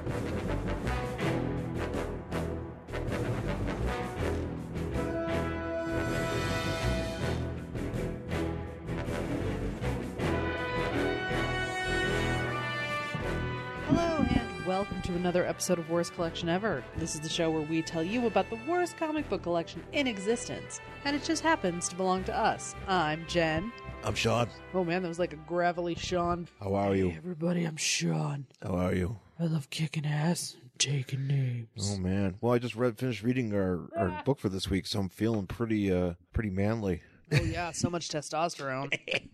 Welcome to another episode of Worst Collection Ever. This is the show where we tell you about the worst comic book collection in existence, and it just happens to belong to us. I'm Jen. I'm Sean. Oh man, that was like a gravelly Sean. How are you? Hey everybody, I'm Sean. How are you? I love kicking ass and taking names. Oh man. Well, I just finished reading our book for this week, so I'm feeling pretty manly. Oh yeah, so much testosterone.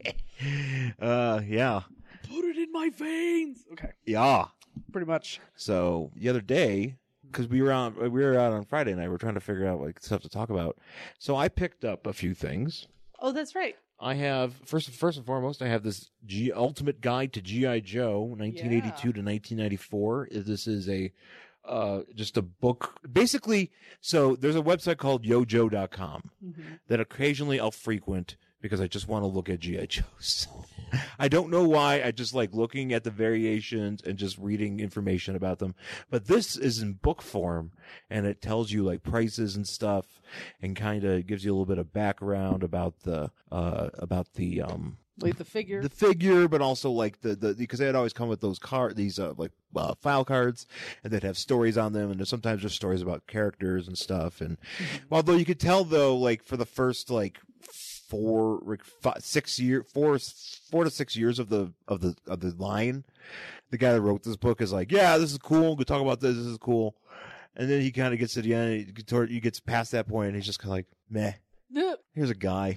Yeah. Put it in my veins. Okay. Yeah. Pretty much. So the other day, because we were out on Friday night, we're trying to figure out like stuff to talk about. So I picked up a few things. Oh, that's right. I have first and foremost, I have this Ultimate Guide to G.I. Joe, 1982 to 1994. This is just a book. Basically, so there's a website called yojo.com that occasionally I'll frequent because I just want to look at G.I. Joes. I don't know why. I just like looking at the variations and just reading information about them. But this is in book form, and it tells you like prices and stuff, and kind of gives you a little bit of background about the Like the figure. the figure, but also like the because they had always come with those file cards, and they'd have stories on them, and sometimes there's stories about characters and stuff. And although you could tell though, like for the first like 4 to 6 years of the line, the guy that wrote this book is like, yeah, this is cool. We'll talk about this. This is cool. And then he kind of gets to the end. He gets past that point, and he's just kind of like, meh. Here's a guy.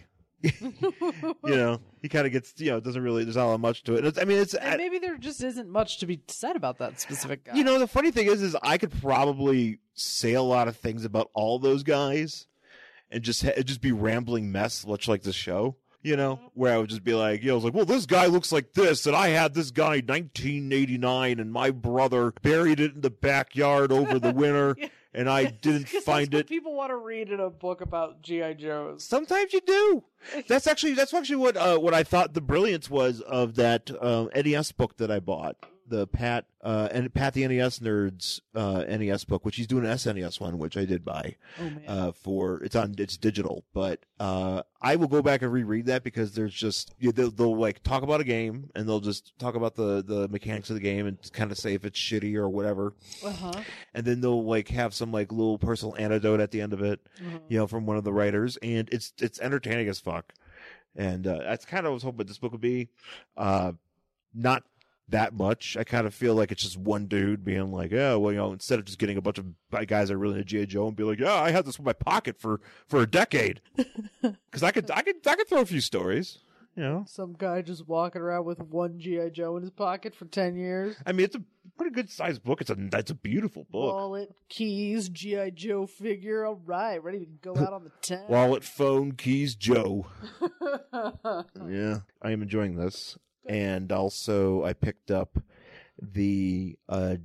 He kind of gets, doesn't really, there's not much to it. And maybe there just isn't much to be said about that specific guy. The funny thing is I could probably say a lot of things about all those guys and just be rambling mess, much like this show, where I would just be like, I was like, well, this guy looks like this, and I had this guy in 1989, and my brother buried it in the backyard over the winter. Yeah. And I didn't find that's it. What people want to read in a book about G.I. Joes. Sometimes you do. That's actually what I thought the brilliance was of that NES book that I bought, the Pat the NES Nerds NES book, which he's doing an SNES one, which I did buy. Oh man. It's digital, but I will go back and reread that because there's just they'll like talk about a game and they'll just talk about the mechanics of the game and kind of say if it's shitty or whatever. And then they'll like have some like little personal anecdote at the end of it, from one of the writers, and it's entertaining as fuck. And that's kind of what I was hoping this book would be. Not that much. I kind of feel like it's just one dude being like, oh, well, instead of just getting a bunch of guys that are really into G.I. Joe and be like, yeah, I had this in my pocket for a decade. Because I could throw a few stories, Some guy just walking around with one G.I. Joe in his pocket for 10 years. I mean, it's a pretty good sized book. It's a beautiful book. Wallet, keys, G.I. Joe figure. All right, ready to go out on the town. Wallet, phone, keys, Joe. Yeah, I am enjoying this. And also, I picked up the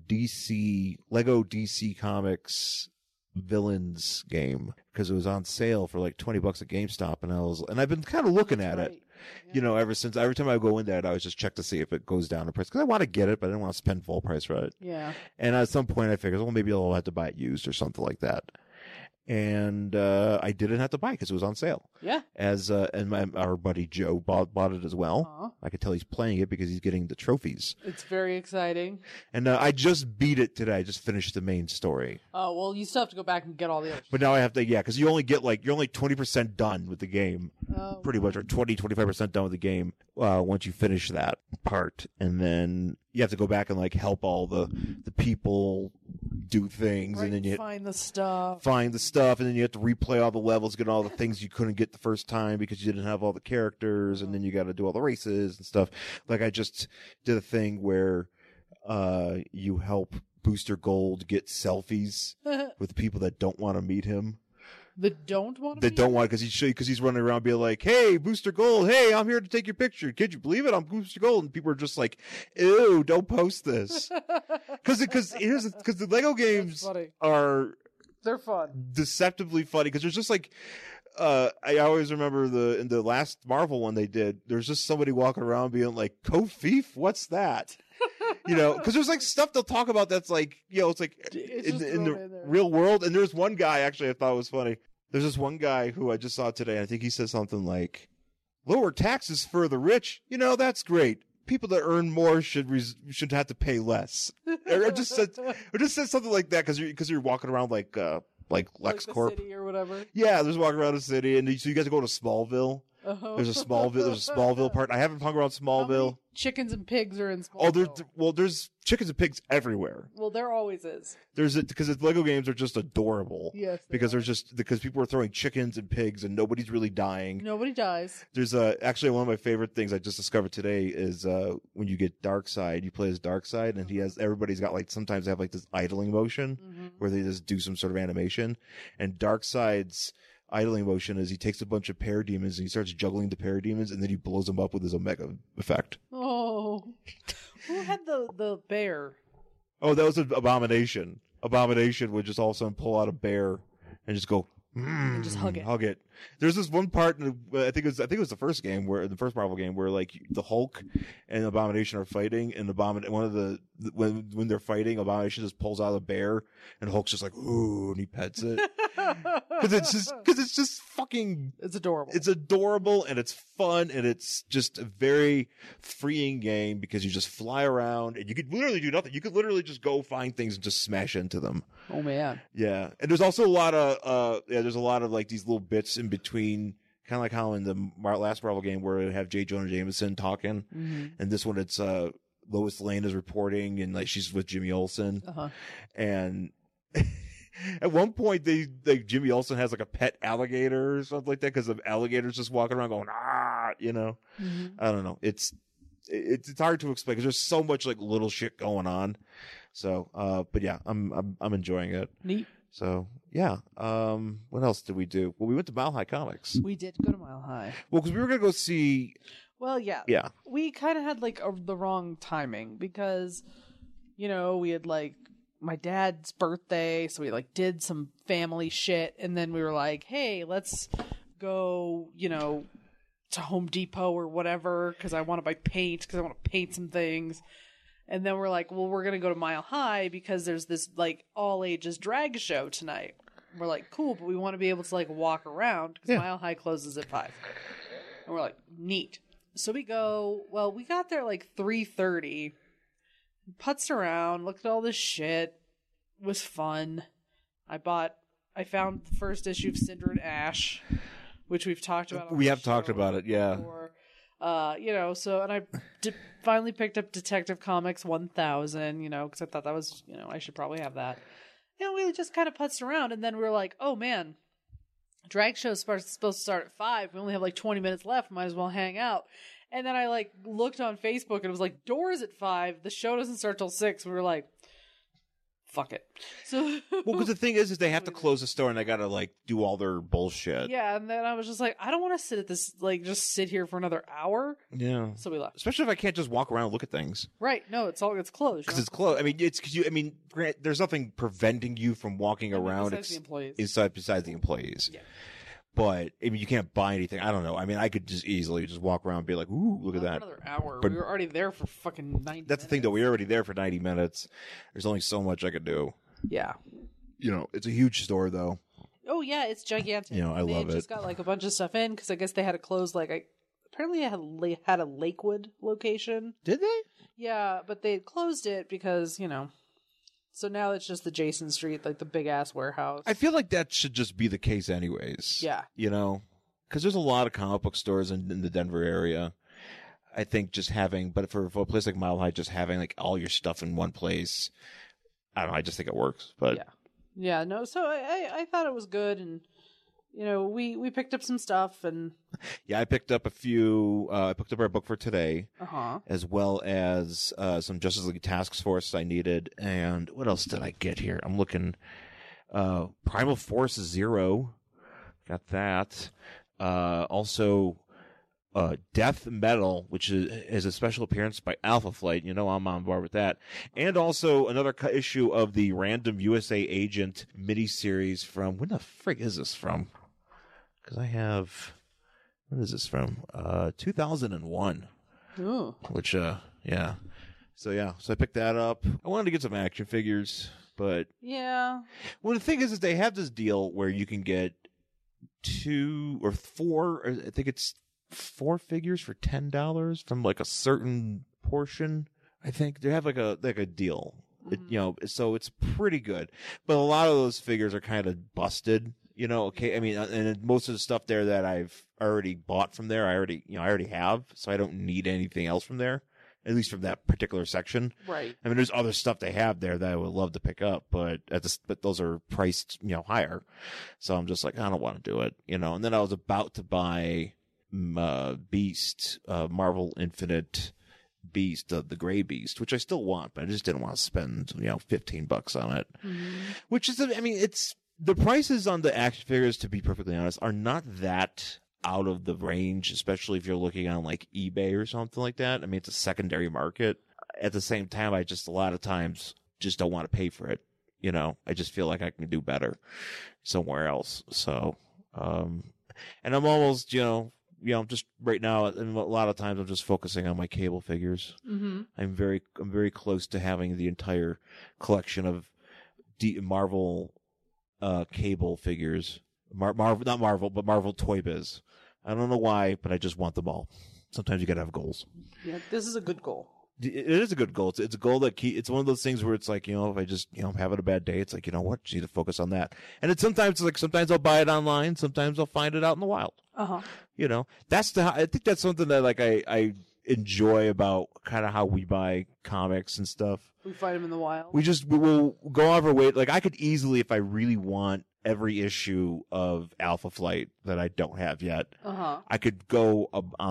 Lego DC Comics Villains game because it was on sale for like $20 at GameStop, and I've been kind of looking at it, ever since. Every time I go in there, I always just check to see if it goes down in price because I want to get it, but I didn't want to spend full price for it. Yeah. And at some point, I figured, well, maybe I'll have to buy it used or something like that. And I didn't have to buy it because it was on sale. Yeah. And our buddy Joe bought it as well. Uh-huh. I could tell he's playing it because he's getting the trophies. It's very exciting. And I just beat it today. I just finished the main story. Oh, well, you still have to go back and get all the others. But now I have to, because you only get you're only 20% done with the game. Pretty much, or 25% done with the game once you finish that part. And then you have to go back and help all the people do things, right, and then you find the stuff, and then you have to replay all the levels, get all the things you couldn't get the first time because you didn't have all the characters, and then you got to do all the races and stuff. Like I just did a thing where you help Booster Gold get selfies with people that don't want to meet him. That don't want to? That don't want, because he's running around being like, "Hey, Booster Gold! Hey, I'm here to take your picture. Could you believe it? I'm Booster Gold." And people are just like, "Ew, don't post this." Because the Lego games they're fun, deceptively funny. Because there's just I always remember in the last Marvel one they did. There's just somebody walking around being like, "Code Thief, what's that?" You know, because there's like stuff they'll talk about that's like, you know, it's like It's in, just in thrown the in there. real world. And there's one guy actually I thought was funny. There's this one guy who I just saw today. And I think he said something like, "Lower taxes for the rich. You know, that's great. People that earn more should have to pay less." Or just said something like that because you're walking around like Like the LexCorp. city or whatever. Yeah, there's walking around the city, and so you guys go to Smallville. Uh-huh. There's a Smallville part. I haven't hung around How many Smallville. chickens and pigs are in Oh, Smallville? there's chickens and pigs everywhere. Well, there always is. Because the Lego games are just adorable. Yes. they Because are. because people are throwing chickens and pigs and nobody's really dying. Nobody dies. There's actually one of my favorite things I just discovered today is when you get Darkseid, you play as Darkseid, and everybody's got like sometimes they have like this idling motion where they just do some sort of animation, and Darkseid's idling motion is he takes a bunch of parademons and he starts juggling the parademons and then he blows them up with his Omega effect. Oh. Who had the bear? Oh, that was an Abomination. Abomination would just all of a sudden pull out a bear and just go And just hug it. Hug it. There's this one part I think it was the first game the first Marvel game where like the Hulk and Abomination are fighting, and when they're fighting, Abomination just pulls out a bear and Hulk's just like ooh, and he pets it because it's just fucking. It's adorable. It's adorable and it's fun and it's just a very freeing game because you just fly around and you could literally do nothing. You could literally just go find things and just smash into them. Oh man. Yeah, and there's also a lot of there's a lot of like these little bits in between, kind of like how in the last Marvel game where it have J. Jonah Jameson talking, and this one it's Lois Lane is reporting and like she's with Jimmy Olsen, and at one point Jimmy Olsen has like a pet alligator or something like that because the alligator's just walking around going you know, I don't know, it's hard to explain because there's so much like little shit going on. So, but yeah, I'm enjoying it. Neat. So yeah. What else did we do? Well, we went to Mile High Comics. We did go to Mile High. Well, because we were gonna go see. Well, yeah. Yeah. We kind of had like the wrong timing because, you know, we had like my dad's birthday, so we like did some family shit, and then we were like, hey, let's go, you know, to Home Depot or whatever because I want to buy paint because I want to paint some things. And then we're like, well, we're going to go to Mile High because there's this like all ages drag show tonight. We're like, cool, but we want to be able to like walk around because Mile High closes at 5. And we're like, neat. So we go, well, we got there like 3:30, putzed around, looked at all this shit. It was fun. I found the first issue of Cinder and Ash, which we've talked about. We have talked about it, yeah. Before. You know, so, and I finally picked up Detective Comics 1000, you know, because I thought that was, you know, I should probably have that. You know, we just kind of putzed around, and then we were like, oh man, drag show's supposed to start at 5. We only have like 20 minutes left. Might as well hang out. And then I like looked on Facebook, and it was like, doors at 5. The show doesn't start till 6. We were like, fuck it. So Well, because the thing is they have to close the store and they got to like do all their bullshit. yeah, and then I was just like, I don't want to sit at this, like, just sit here for another hour. Yeah. So we left. Especially if I can't just walk around and look at things. Right? No, it's closed. Because it's closed. I mean, there's nothing preventing you from walking around besides the employees. besides the employees. Yeah. But I mean, you can't buy anything. I don't know. I mean, I could just easily just walk around and be like, "Ooh, look at Not that." for another hour. But- We were already there for fucking 90 That's the thing, though. We were already there for 90 minutes. There's only so much I could do. Yeah. You know, it's a huge store, though. Oh yeah, it's gigantic. You know, I love They just it. got like a bunch of stuff in because I guess they had to close. Like, apparently it had a Lakewood location. Did they? Yeah, but they closed it because So now it's just the Jason Street, like the big ass warehouse. I feel like that should just be the case, anyways. Yeah. You know, because there's a lot of comic book stores in the Denver area. I think just but for a place like Mile High, just having like all your stuff in one place, I don't know. I just think it works. But Yeah, no. So I thought it was good, and we picked up some stuff, and yeah, I picked up a few. I picked up our book for today, as well as some Justice League Task Force I needed. And what else did I get here? I'm looking. Primal Force Zero, got that. Also, Death Metal, which is a special appearance by Alpha Flight. You know, I'm on board with that. And also another issue of the Random USA Agent miniseries from, when the frig is this from? Because I have, when is this from? 2001. ooh, Which, yeah. So yeah, so I picked that up. I wanted to get some action figures, but Yeah. well, the thing is they have this deal where you can get 2 or 4, or I think it's 4 figures for $10 from like a certain portion. I think they have like a deal. So it's pretty good. But a lot of those figures are kind of busted. Okay. I mean, and most of the stuff there that I've already bought from there, I already have, so I don't need anything else from there. At least from that particular section. Right. I mean, there's other stuff they have there that I would love to pick up, but those are priced, higher. So I'm just like, I don't want to do it, And then I was about to buy Beast, Marvel Infinite Beast, the Gray Beast, which I still want, but I just didn't want to spend, $15 on it. Mm-hmm. Which is, I mean, it's the prices on the action figures, to be perfectly honest, are not that out of the range, especially if you're looking on like eBay or something like that. I mean, it's a secondary market. At the same time, I just a lot of times just don't want to pay for it. I just feel like I can do better somewhere else. So, and I'm almost, just right now, and a lot of times I'm just focusing on my cable figures. Mm-hmm. I'm very close to having the entire collection of Marvel cable figures. Not Marvel, but Marvel Toy Biz. I don't know why, but I just want them all. Sometimes you gotta have goals. Yeah, this is a good goal. It is a good goal. It's a goal that it's one of those things where it's like, if I just, I'm having a bad day, it's like, what? You need to focus on that. And sometimes I'll buy it online. Sometimes I'll find it out in the wild. Uh-huh. I think that's something that like I enjoy about kind of how we buy comics and stuff. We find them in the wild. We will go out of our way. Like I could easily, if I really want every issue of Alpha Flight that I don't have yet, I could go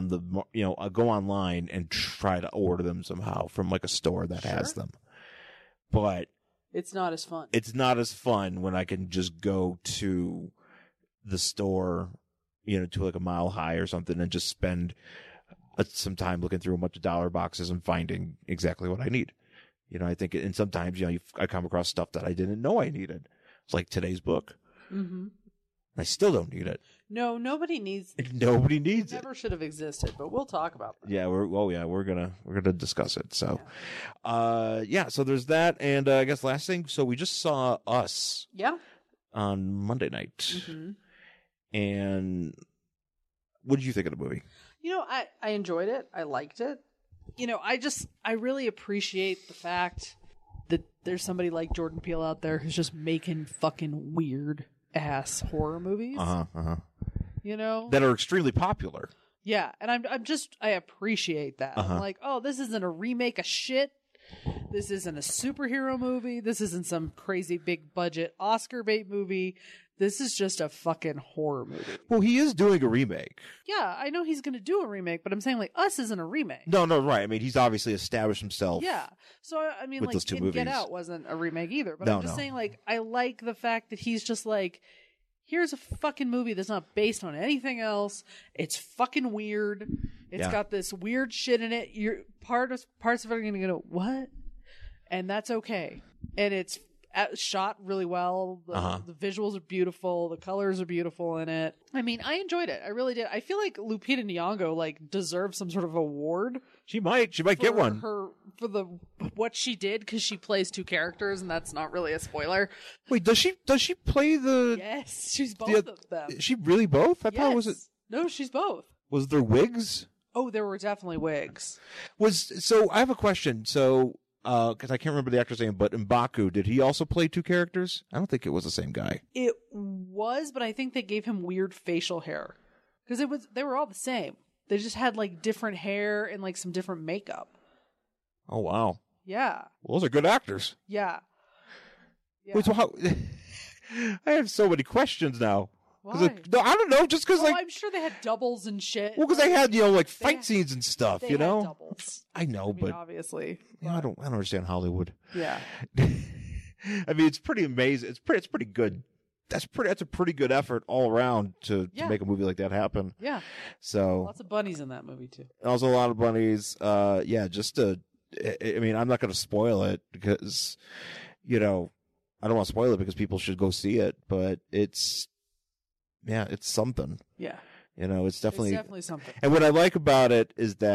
go online and try to order them somehow from like a store that has them. But it's not as fun. It's not as fun when I can just go to the store, to like a Mile High or something and just spend some time looking through a bunch of dollar boxes and finding exactly what I need. I think, and sometimes, I come across stuff that I didn't know I needed. It's like today's book. Mm-hmm. I still don't need it. No, nobody needs it. Nobody needs it. Never should have existed, but we'll talk about that. Yeah, we're gonna discuss it. So, so there's that, and I guess last thing. So we just saw Us. Yeah. On Monday night. Mm-hmm. And what did you think of the movie? I enjoyed it. I liked it. I really appreciate the fact that there's somebody like Jordan Peele out there who's just making fucking weird ass horror movies. That are extremely popular. Yeah, and I appreciate that. I'm like, oh, this isn't a remake of shit. This isn't a superhero movie. This isn't some crazy big budget Oscar bait movie. This is just a fucking horror movie. Well, he is doing a remake. Yeah, I know he's going to do a remake, but I'm saying, like, Us isn't a remake. No, right. I mean, he's obviously established himself. Yeah. So, I mean, like, those two movies. Get Out wasn't a remake either. But I'm just saying, like, I like the fact that he's just like, here's a fucking movie that's not based on anything else. It's fucking weird. It's got this weird shit in it. Parts of it are going to go, what? And that's okay. And it's shot really well. The visuals are beautiful. The colors are beautiful in it. I mean, I enjoyed it. I really did. I feel like Lupita Nyong'o deserves some sort of award. She might get one for what she did, because she plays two characters, and that's not really a spoiler. Wait, does she play the? Yes, she's both of them. Is she really both? I thought it was it. No, she's both. Was there wigs? Oh, there were definitely wigs. So I have a question. So. Because I can't remember the actor's name, but M'Baku, did he also play two characters? I don't think it was the same guy. It was, but I think they gave him weird facial hair. Because they were all the same. They just had different hair and some different makeup. Oh, wow. Yeah. Well, those are good actors. Yeah. Wait, so how... I have so many questions now. Why? No, I don't know. Just because, I'm sure they had doubles and shit. Well, because they had, fight scenes and stuff. They had doubles. I know, but obviously, I don't understand Hollywood. Yeah. I mean, it's pretty amazing. It's pretty good. That's a pretty good effort all around to make a movie like that happen. Yeah. So lots of bunnies in that movie too. Also, a lot of bunnies. I mean, I'm not going to spoil it because, I don't want to spoil it because people should go see it, but it's something. Yeah. It's definitely something. And what I like about it is that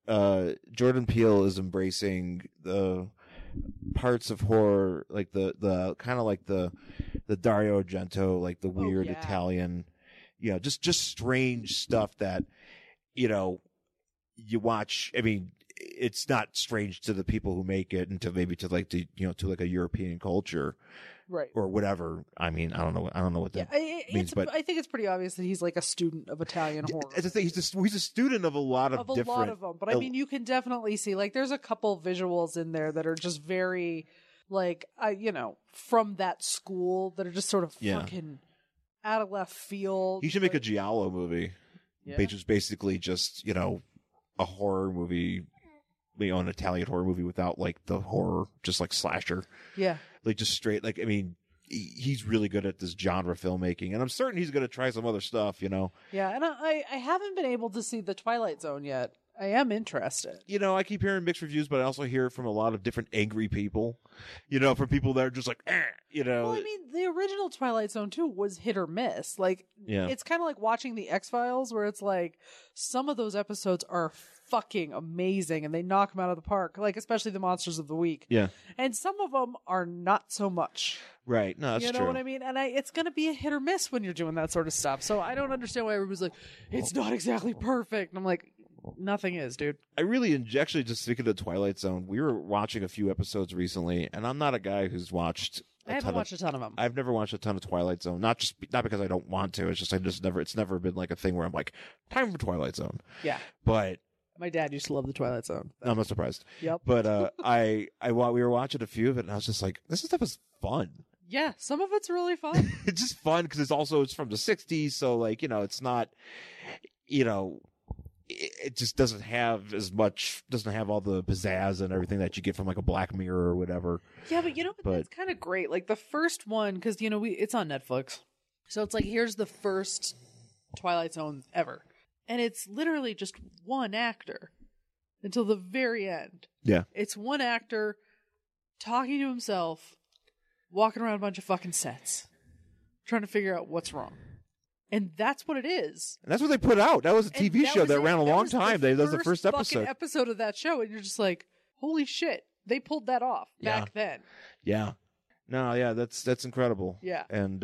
Jordan Peele is embracing the parts of horror, like the kind of like the Dario Argento, like the weird yeah. Italian, just strange stuff that, you watch. I mean, it's not strange to the people who make it, and to maybe to like to like a European culture, right, or whatever. I mean, I don't know what that means, but I think it's pretty obvious that he's like a student of Italian horror. It's the thing. He's a student of a lot of different. Lot of them, but I mean, you can definitely see like there's a couple visuals in there that are just very, like, from that school that are just sort of fucking out of left field. He should make a Giallo movie, which is basically just a horror movie, an Italian horror movie without like the horror, just like slasher. Yeah, like just straight. Like, I mean, he's really good at this genre filmmaking, and I'm certain he's going to try some other stuff. Yeah, and I haven't been able to see the Twilight Zone yet. I am interested. I keep hearing mixed reviews, but I also hear it from a lot of different angry people. From people that are just like, Well, I mean, the original Twilight Zone too was hit or miss. Like, it's kind of like watching the X-Files, where it's like some of those episodes are fucking amazing and they knock them out of the park. Like, especially the Monsters of the Week. Yeah. And some of them are not so much. Right. No, that's true. You know what I mean? And it's going to be a hit or miss when you're doing that sort of stuff. So I don't understand why everybody's like, it's not exactly perfect. And I'm like, nothing is, dude. I really actually, just speaking of Twilight Zone, we were watching a few episodes recently, and I'm not a guy who's watched. I haven't watched a ton of them. I've never watched a ton of Twilight Zone. Not because I don't want to. It's just it's never been like a thing where I'm like, time for Twilight Zone. Yeah. But my dad used to love the Twilight Zone. I'm not surprised. Yep. But we were watching a few of it, and I was just like, this stuff is fun. Yeah, some of it's really fun. It's just fun because it's from the 60s, so like, it's not, it just doesn't have all the pizzazz and everything that you get from like a Black Mirror or whatever. Yeah, but that's kind of great. Like the first one, because it's on Netflix, so it's like, here's the first Twilight Zone ever, and it's literally just one actor until the very end. Yeah, it's one actor talking to himself, walking around a bunch of fucking sets, trying to figure out what's wrong. And that's what it is. And that's what they put out. That was a TV show that ran a long time. That was the first episode of that show, and you're just like, holy shit, they pulled that off back then. Yeah. No, yeah, that's incredible. Yeah. And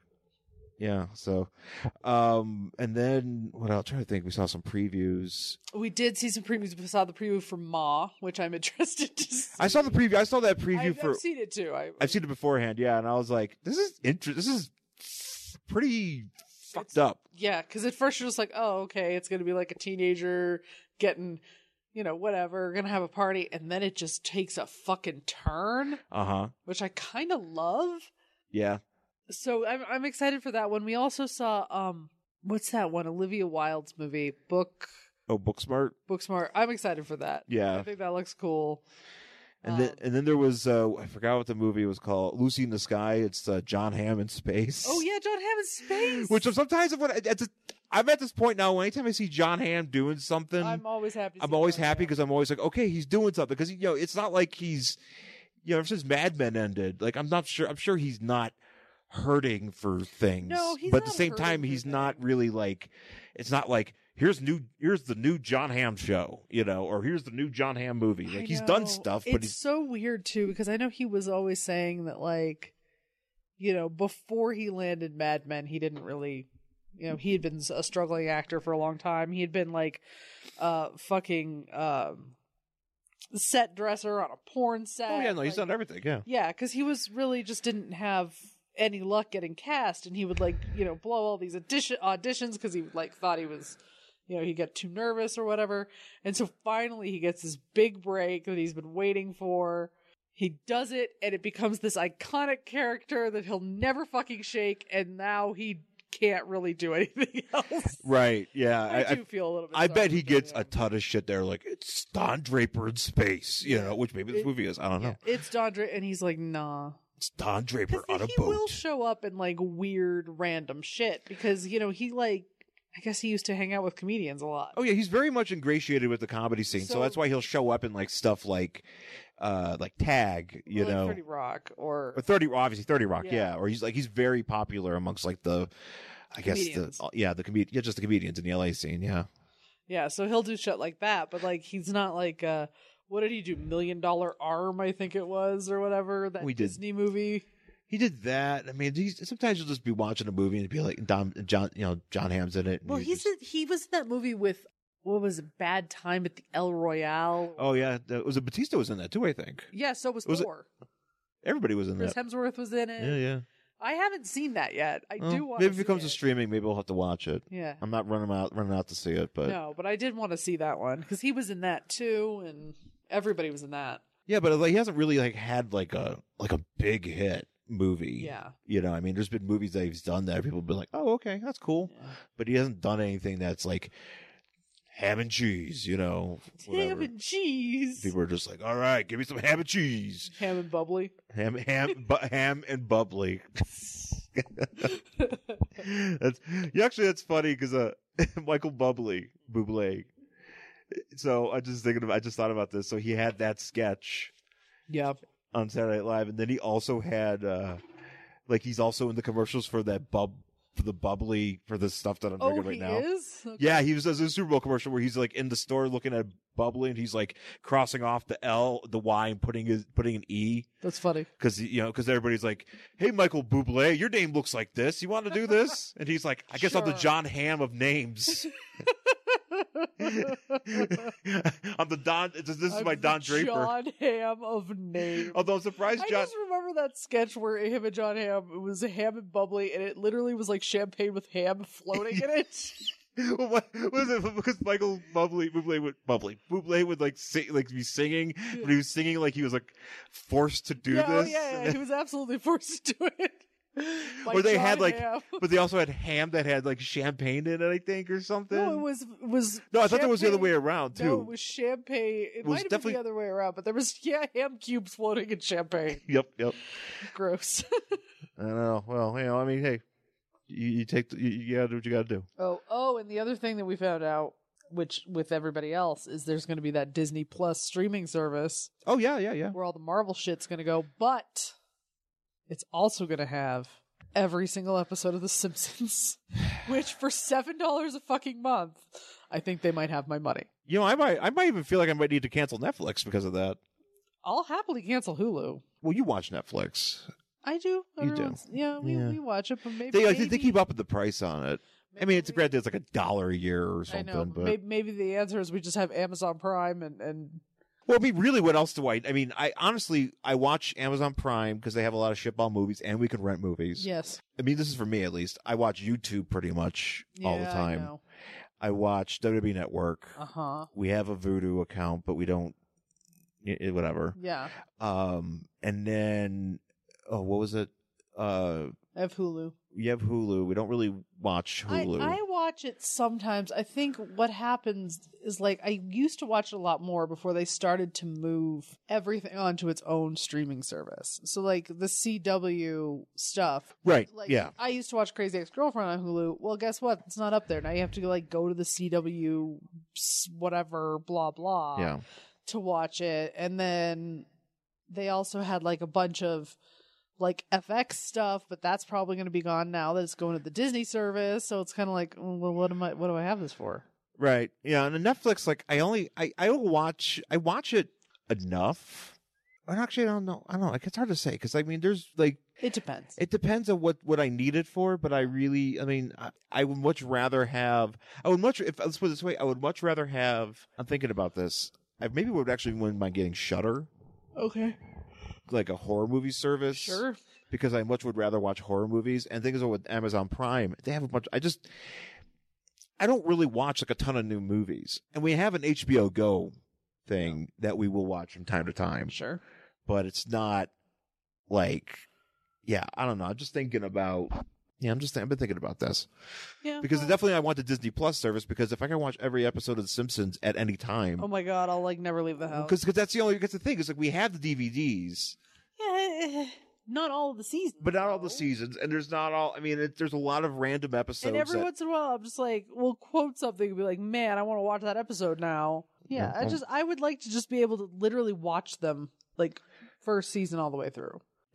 so and then what else? I'm trying to think. We saw some previews. We did see some previews. We saw the preview for Ma, which I'm interested to see. I saw the preview. I saw that preview I've seen it too. I've seen it beforehand, yeah, and I was like, this is interesting. This is pretty fucked up. Yeah, because at first you're just like, oh, okay, it's going to be like a teenager getting, whatever, going to have a party. And then it just takes a fucking turn. Uh-huh. Which I kind of love. Yeah. So I'm excited for that one. We also saw, what's that one? Olivia Wilde's movie, Booksmart? Booksmart. I'm excited for that. Yeah. I think that looks cool. And then there was I forgot what the movie was called. Lucy in the Sky. It's John Hamm in space. Oh yeah, John Hamm in space. Which sometimes I'm at this point now. Anytime I see John Hamm doing something, I'm always happy. I'm always happy because I'm always like, okay, he's doing something. Because it's not like he's ever since Mad Men ended, like I'm sure he's not hurting for things. No, he's but not at the same time, he's not really like. It's not like. Here's the new John Hamm show, or here's the new John Hamm movie. Like he's done stuff, but it's so weird too, because I know he was always saying that, like, before he landed Mad Men, he didn't really, he had been a struggling actor for a long time. He had been like, fucking set dresser on a porn set. Oh yeah, no, he's done everything. Yeah, yeah, because he was really just didn't have any luck getting cast, and he would like, blow all these auditions because he like thought he was. He got too nervous or whatever. And so finally he gets this big break that he's been waiting for. He does it, and it becomes this iconic character that he'll never fucking shake, and now he can't really do anything else. Right, yeah. I do feel a little bit I bet he gets a ton of shit there, like, it's Don Draper in space, which maybe this movie is. I don't know. It's Don Draper, and he's like, nah. It's Don Draper on a boat. He will show up in, like, weird, random shit, because, he, like, I guess he used to hang out with comedians a lot. Oh yeah, he's very much ingratiated with the comedy scene, so that's why he'll show up in like stuff like Tag, like 30 Rock or 30 Rock, yeah. Or he's very popular amongst like the, I guess comedians. the comedians in the LA scene, yeah. Yeah, so he'll do shit like that, but like he's not like what did he do? $1 Million Arm, I think it was, or whatever, that Disney movie. He did that. I mean, sometimes you'll just be watching a movie and be like, John Hamm's in it. Well, he was in that movie with, what was it, Bad Time at the El Royale? Oh yeah, Batista was in that too, I think. Yeah, so was Thor. Everybody was in Chris that. Hemsworth was in it. Yeah. I haven't seen that yet. I do want. Maybe if it comes to streaming, maybe we'll have to watch it. Yeah, I'm not running out to see it, but no, but I did want to see that one because he was in that too, and everybody was in that. Yeah, but like he hasn't really like had like a big hit movie. Yeah, you know, I mean, there's been movies that he's done that people have been like, oh, okay, that's cool, but he hasn't done anything that's like ham and cheese, you know. Whatever. Ham and cheese. People are just like, all right, give me some ham and cheese. Ham and bubbly. Ham and bubbly. That's funny because Michael Bublé. So I just thought about this. So he had that sketch, on Saturday Night Live, and then he also had he's also in the commercials for that for the bubbly, for the stuff that I'm drinking right now. Is? Okay. Yeah, he was in a Super Bowl commercial where he's like in the store looking at bubbly and he's like crossing off the L, the Y, and putting an E. That's funny. Because everybody's like, hey, Michael Bublé, your name looks like this. You want to do this? And he's like, I guess I'm the John Hamm of names. I'm the Don. This is my Don Draper. John Hamm of names. Although I'm surprised I just remember that sketch where him and John Hamm, it was ham and bubbly, and it literally was like champagne with ham floating in it. Well, what was it? Because Michael Bublé would like be singing, but he was singing like he was like forced to do this. Yeah, he was absolutely forced to do it. Or they had Ham. but they also had ham that had like champagne in it, I think, or something. No, it was. No, I thought it was the other way around too. No, it was champagne. It might have been the other way around, but there was ham cubes floating in champagne. Yep. Gross. I don't know. Well, I mean, hey, you gotta do what you gotta do. Oh, and the other thing that we found out, which with everybody else, is there's going to be that Disney Plus streaming service. Oh yeah. Where all the Marvel shit's going to go, but it's also going to have every single episode of The Simpsons, which for $7 a fucking month, I think they might have my money. You know, I might even feel like I might need to cancel Netflix because of that. I'll happily cancel Hulu. Well, you watch Netflix. I do. You do. Yeah, we watch it, but maybe they keep up with the price on it. I mean, it's granted, it's like $1 a year or something. I know, but maybe the answer is we just have Amazon Prime and. Well, I mean, really, what else do I mean, I honestly watch Amazon Prime because they have a lot of ship-on movies and we can rent movies. Yes. I mean, this is for me at least. I watch YouTube pretty much all the time. I watch WWE Network. We have a Vudu account, but we don't. Whatever. Yeah. And then, what was it? I have Hulu. You have Hulu. We don't really watch Hulu. I watch it sometimes. I think what happens is like I used to watch it a lot more before they started to move everything onto its own streaming service. So like the CW stuff. Right. Like, yeah. I used to watch Crazy Ex-Girlfriend on Hulu. Well, guess what? It's not up there. Now you have to like go to the CW whatever blah blah to watch it. And then they also had like a bunch of like FX stuff, but that's probably going to be gone now that it's going to the Disney service. So it's kind of like, well, what do I have this for? Right. Yeah. And Netflix, like I watch it enough. And actually, I don't know. Like, it's hard to say. Cause I mean, there's like, it depends. It depends on what I need it for. But I would much rather have, let's put it this way. I would much rather have, I'm thinking about this. I maybe would actually wouldn't mind getting Shudder. Okay. Like a horror movie service. Sure. Because I much would rather watch horror movies. And things with Amazon Prime, they have a bunch. I don't really watch like a ton of new movies. And we have an HBO Go thing that we will watch from time to time. Sure. But it's not like, I don't know. I'm just thinking about, I've been thinking about this. Yeah. Because definitely I want the Disney Plus service because if I can watch every episode of The Simpsons at any time. Oh my God, I'll like never leave the house. Because that's the thing. It's like we have the DVDs. Yeah. Not all of the seasons. But not all the seasons. And there's not all, there's a lot of random episodes. And every once in a while, I'm just like, we'll quote something and be like, man, I want to watch that episode now. Yeah, I would like to just be able to literally watch them, like, first season all the way through.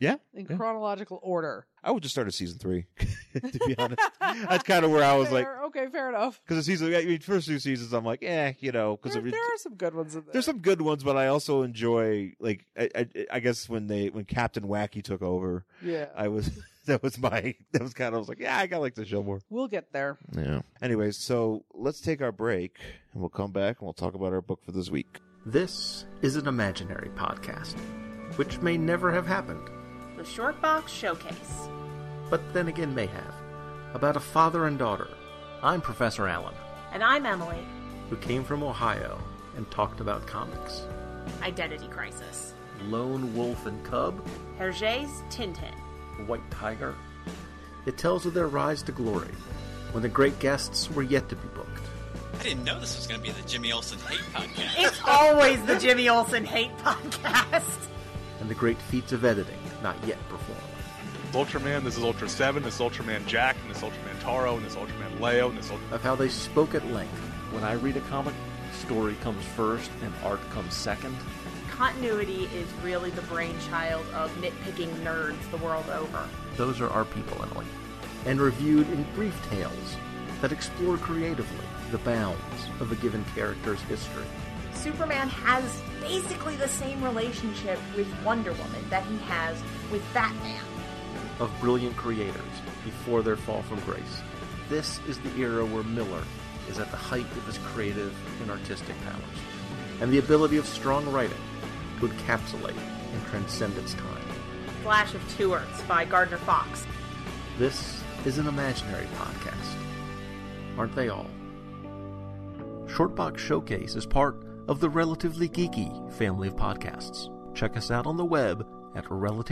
Yeah. in Yeah. chronological order. I would just start at season 3, to be honest. That's kind of where I was like, Okay, fair enough. because the season, I mean, first 2 seasons, I'm like, because There are some good ones in there. there's some good ones, but I also enjoy, like, I guess when Captain Wacky took over, Yeah. that was kind of, I was like, yeah, I like the show more. We'll get there. Yeah. Anyways, so let's take our break, and we'll come back, and we'll talk about our book for this week. This is an imaginary podcast, which may never have happened, The Shortbox Showcase. but then again may have, about a father and daughter. I'm Professor Allen, And I'm Emily. who came from Ohio and talked about comics. Identity Crisis. Lone Wolf and Cub, Hergé's Tintin. White Tiger. It tells of their rise to glory, when the great guests were yet to be booked. I didn't know this was going to be the Jimmy Olsen Hate Podcast. It's always the Jimmy Olsen Hate Podcast. And the great feats of editing not yet performed. Ultraman, this is Ultra 7, this is Ultraman Jack, and this is Ultraman Taro, and this is Ultraman Leo, and this is Of how they spoke at length. When I read a comic, story comes first and art comes second. Continuity is really the brainchild of nitpicking nerds the world over. Those are our people, Emily. And reviewed in brief tales that explore creatively the bounds of a given character's history. Superman has basically the same relationship with Wonder Woman that he has with Batman. Of brilliant creators before their fall from grace. This is the era where Miller is at the height of his creative and artistic powers, and the ability of strong writing to encapsulate and transcend its time. Flash of Two Earths by Gardner Fox. This is an imaginary podcast. Aren't they all? Shortbox Showcase is part of the Relatively Geeky family of podcasts. Check us out on the web at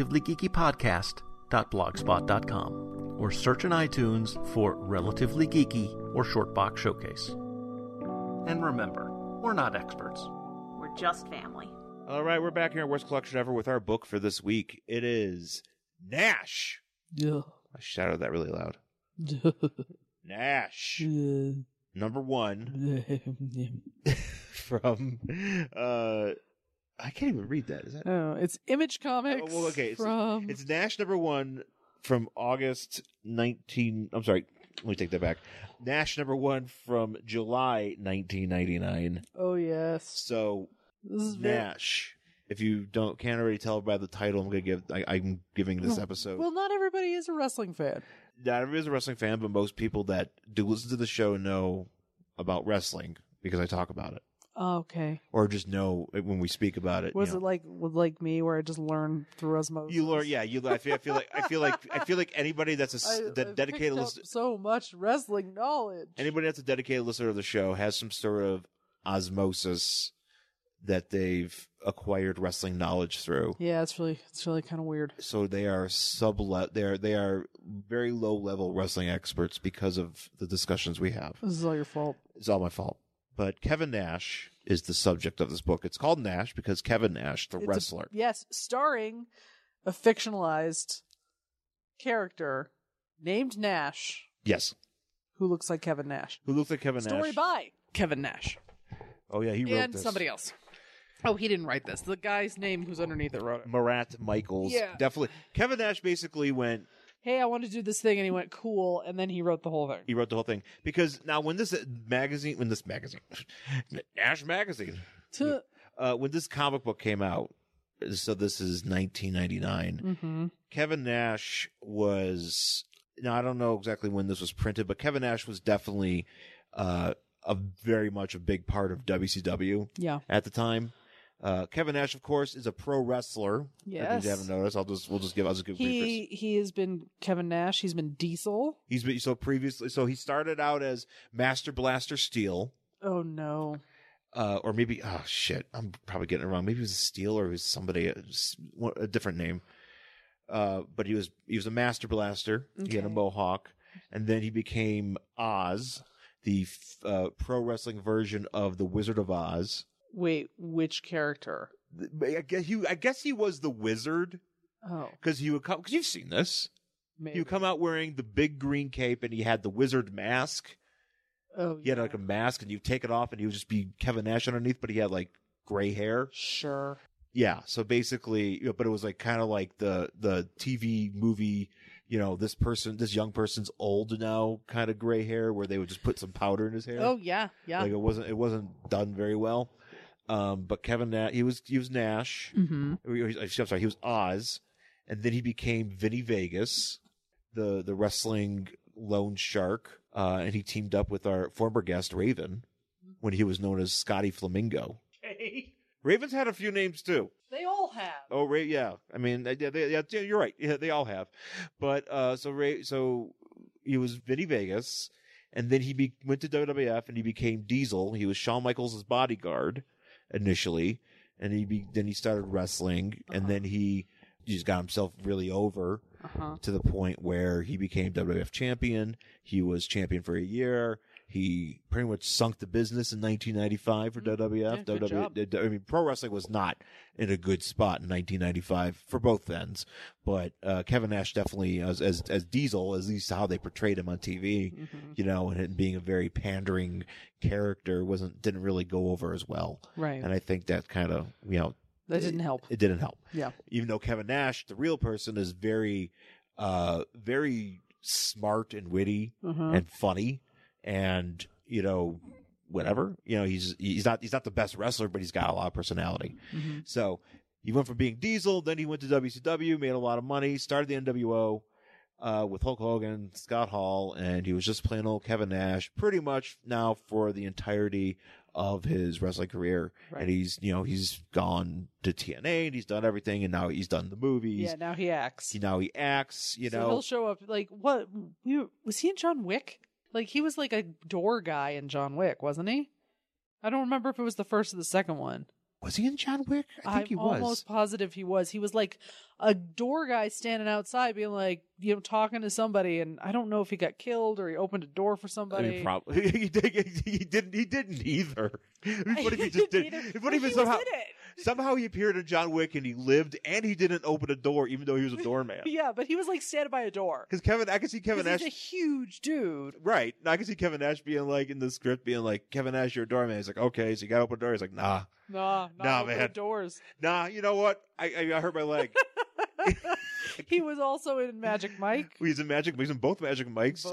relativelygeekypodcast.blogspot.com or search in iTunes for Relatively Geeky or Shortbox Showcase. And remember, we're not experts. We're just family. All right, we're back here at Worst Collection Ever with our book for this week. It is Nash. Yeah. I shouted that really loud. Nash. Number 1 from, I can't even read that. Is that? Oh, it's Image Comics. Oh, well, okay. From... It's Nash number 1 from August 19. I'm sorry. Let me take that back. Nash number 1 from July 1999. Oh, yes. So, This is Nash. If you can't already tell by the title, I'm giving this episode. Well, not everybody is a wrestling fan. Not everybody's a wrestling fan, but most people that do listen to the show know about wrestling because I talk about it, Oh, okay. or just know it when we speak about it. Was it like me, where I just learn through osmosis? You learn? Yeah, you. I feel like anybody that's I've dedicated picked up listener, so much wrestling knowledge. anybody that's a dedicated listener of the show has some sort of osmosis that they've acquired wrestling knowledge through. Yeah, it's really kind of weird. So they are they are very low level wrestling experts because of the discussions we have. This is all your fault. It's all my fault. But Kevin Nash is the subject of this book. It's called Nash because Kevin Nash, the wrestler. Yes, starring a fictionalized character named Nash, Yes. who looks like Kevin Nash. Who looks like Kevin Story Nash. by Kevin Nash. Oh yeah, he wrote And this. somebody else. Oh, he didn't write this. The guy's name who's underneath it wrote it. Marat Michaels. Yeah. Definitely. Kevin Nash basically went, Hey, I want to do this thing, and he went, cool, and then he wrote the whole thing. he wrote the whole thing. Because now when this magazine, Nash magazine, when this comic book came out, so this is 1999, Mm-hmm. Kevin Nash was, now I don't know exactly when this was printed, but Kevin Nash was definitely very much a big part of WCW Yeah. at the time. Kevin Nash, of course, is a pro wrestler. Yes. If you haven't noticed, I'll just give a brief. He has been Kevin Nash. He's been Diesel. He's been so he started out as Master Blaster Steel, Oh no. or maybe shit, I'm probably getting it wrong. Maybe it was Steel or it was somebody a different name. But he was a Master Blaster. He had a Okay. mohawk, and then he became Oz, the pro wrestling version of the Wizard of Oz. Wait, which character? I guess he was the Wizard. Oh, Because he would come, because you've seen this. maybe. He would come out wearing the big green cape and he had the wizard mask. Oh, He had like a mask and you take it off and he would just be Kevin Nash underneath, but he had like gray hair. Sure. Yeah, so basically, but it was like kind of like the TV movie, this young person's old now, kind of gray hair, where they would just put some powder in his hair. Oh yeah, yeah. Like it wasn't done very well. But Kevin Nash, he was Nash. Mm-hmm. I'm sorry, he was Oz, and then he became Vinny Vegas, the wrestling loan shark, and he teamed up with our former guest Raven when he was known as Scotty Flamingo. Okay. Raven's had a few names too. They all have. Oh, Ray, yeah. I mean, yeah, you're right. Yeah, they all have. But so he was Vinny Vegas, and then he went to WWF and he became Diesel. He was Shawn Michaels' bodyguard initially, and then he started wrestling, and then he just got himself really over to the point where he became WWF champion. He was champion for a year. He pretty much sunk the business in 1995 for WWF. Yeah, good job. I mean, pro wrestling was not in a good spot in 1995 for both ends. But Kevin Nash definitely, as Diesel, at least how they portrayed him on TV, and it being a very pandering character, didn't really go over as well. Right. And I think that kind of, that didn't help. It didn't help. Yeah. Even though Kevin Nash, the real person, is very, very smart and witty and funny. And, whatever, he's not the best wrestler, but he's got a lot of personality. So he went from being Diesel, then he went to WCW, made a lot of money, started the NWO, with Hulk Hogan, Scott Hall, and he was just plain old Kevin Nash pretty much now for the entirety of his wrestling career. Right. And he's gone to TNA and he's done everything, and now he's done the movies. Yeah, now he acts. So he'll show up like, what? Was he in John Wick? Like, he was like a door guy in John Wick, wasn't he? I don't remember if it was the first or the second one. Was he in John Wick? I think he was. I'm almost positive he was. He was like a door guy standing outside being like, talking to somebody, and I don't know if he got killed or he opened a door for somebody. I mean, probably. He didn't either. What if he just did? What if he somehow he appeared in John Wick and he lived and he didn't open a door even though he was a doorman? Yeah, but he was like standing by a door. Because I can see Kevin Nash. He's a huge dude. Right. I can see Kevin Nash being like in the script being like, Kevin Nash, you're a doorman. He's like, okay, so you got to open a door. He's like, nah, man. Doors. Nah, you know what? I hurt my leg. He was also in Magic Mike. He's in both Magic Mikes.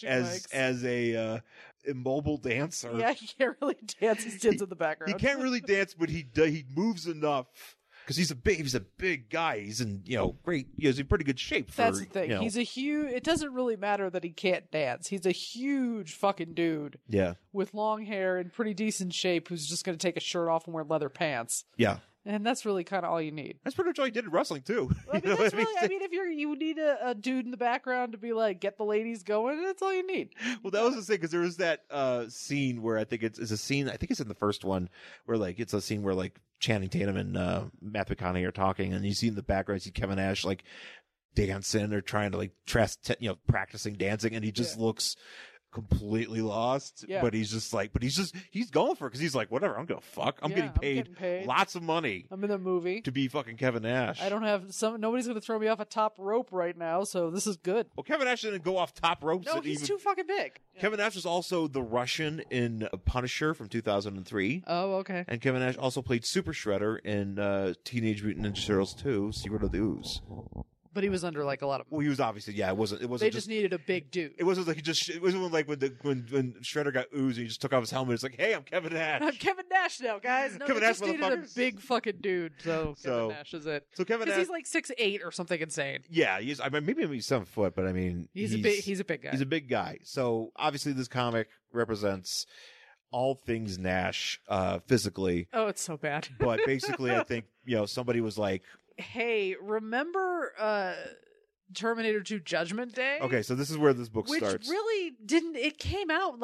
As a immobile dancer. Yeah, he can't really dance. His tits in the background. He can't really dance, but he moves enough. Because he's a big guy. He's in, he's in pretty good shape. That's the thing. He's a huge. It doesn't really matter that he can't dance. He's a huge fucking dude. Yeah. With long hair and pretty decent shape, who's just going to take a shirt off and wear leather pants. Yeah. And that's really kind of all you need. That's pretty much all he did in wrestling too. I mean, if you need a dude in the background to be like, get the ladies going, that's all you need. Well, that was the thing, because there was that scene where I think it's a scene. I think it's in the first one where it's a scene where Channing Tatum and Matthew McConaughey are talking, and you see in the background, you see Kevin Nash dancing or trying to practicing dancing, and he just looks completely lost. Yeah. But he's going for it, because he's like, whatever, I'm gonna fuck. I'm getting paid lots of money. I'm in the movie to be fucking Kevin Nash. I don't have nobody's gonna throw me off a top rope right now, so this is good. Well, Kevin Nash didn't go off top ropes. No, he's too fucking big. Kevin Nash was also the Russian in Punisher from 2003. Oh, okay. And Kevin Nash also played Super Shredder in Teenage Mutant Ninja Turtles 2: Secret of the Ooze. But he was under a lot of money. Well, he was obviously, it wasn't. They just needed a big dude. It wasn't like it wasn't like when Shredder got ooze and he just took off his helmet. It's like, hey, I'm Kevin Nash. I'm Kevin Nash now, guys. No, Kevin they Nash, just needed a big fucking dude. So Kevin Nash is it. So Kevin Nash, he's like 6'8" or something insane. Yeah, maybe he's 7 foot, but I mean, he's a big guy. He's a big guy. So obviously, this comic represents all things Nash physically. Oh, it's so bad. But basically, I think somebody was like, hey, remember Terminator 2 Judgment Day? Okay, so this is where this book starts. Which really didn't. It came out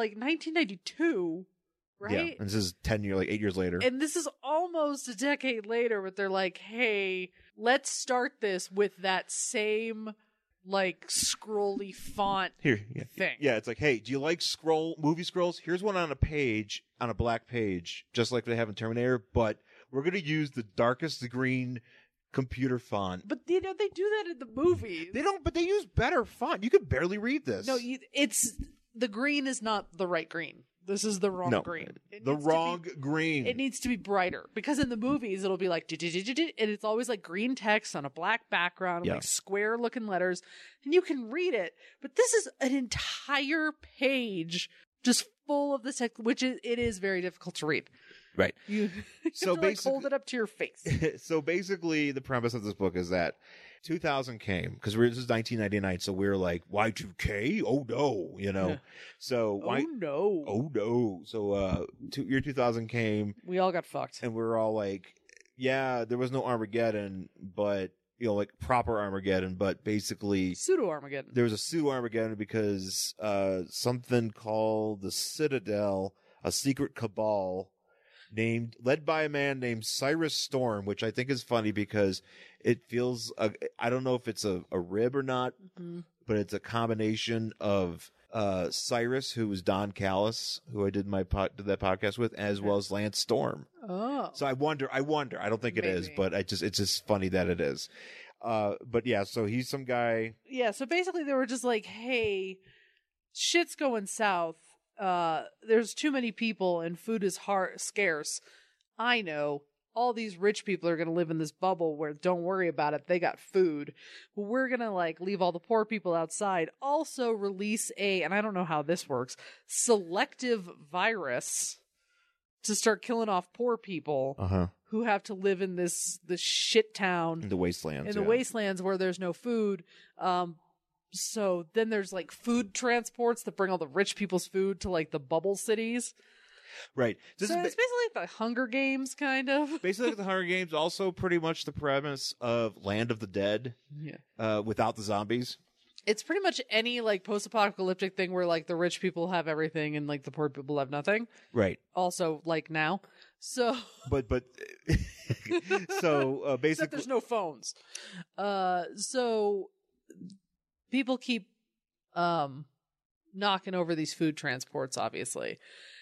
1992, right? Yeah, and this is 8 years later. And this is almost a decade later, but they're like, hey, let's start this with that same scrolly font thing. Yeah, it's like, hey, do you like movie scrolls? Here's one on a black page, just like they have in Terminator, but we're going to use the darkest green computer font. But they do that in the movies. They don't, but they use better font. You could barely read this. No, the green is not the right green. This is the wrong No, green. It the needs to wrong be- green. It needs to be brighter because in the movies it'll be like, and it's always like green text on a black background, Yeah. like square looking letters, and you can read it. But this is an entire page just full of this text, which it is very difficult to read. Right. You So have to, like, basically- hold it up to your face. So basically, the premise of this book is that 2000 came because this is 1999, so we're like Y2K. Oh no, you know. So Oh no, Oh no. So year 2000 came, we all got fucked. and we're all like, yeah, there was no Armageddon, but like proper Armageddon, but basically Pseudo Armageddon. there was a pseudo Armageddon because something called the Citadel, a secret cabal led by a man named Cyrus Storm, which I think is funny because it feels I don't know if it's a rib or not, but it's a combination of Cyrus, who was Don Callis, who I did did that podcast with, as well as Lance Storm. Oh, So I wonder. I don't think it is, Maybe. but it's just funny that it is. But yeah, so he's some guy. yeah. So basically, they were just like, "Hey, shit's going south. There's too many people, and food is scarce. I know all these rich people are going to live in this bubble where don't worry about it. They got food. But we're going to like leave all the poor people outside. Also release and I don't know how this works, selective virus to start killing off poor people who have to live in this shit town In the wastelands. in the wastelands where there's no food. So then there's like food transports that bring all the rich people's food to like the bubble cities. Right. This So is it's basically like the Hunger Games, kind of. basically like the Hunger Games. Also, pretty much the premise of Land of the Dead, without the zombies. It's pretty much any like post-apocalyptic thing where like the rich people have everything and like the poor people have nothing. Right. Also, like now. So But so except basically, there's no phones. So people keep knocking over these food transports, obviously,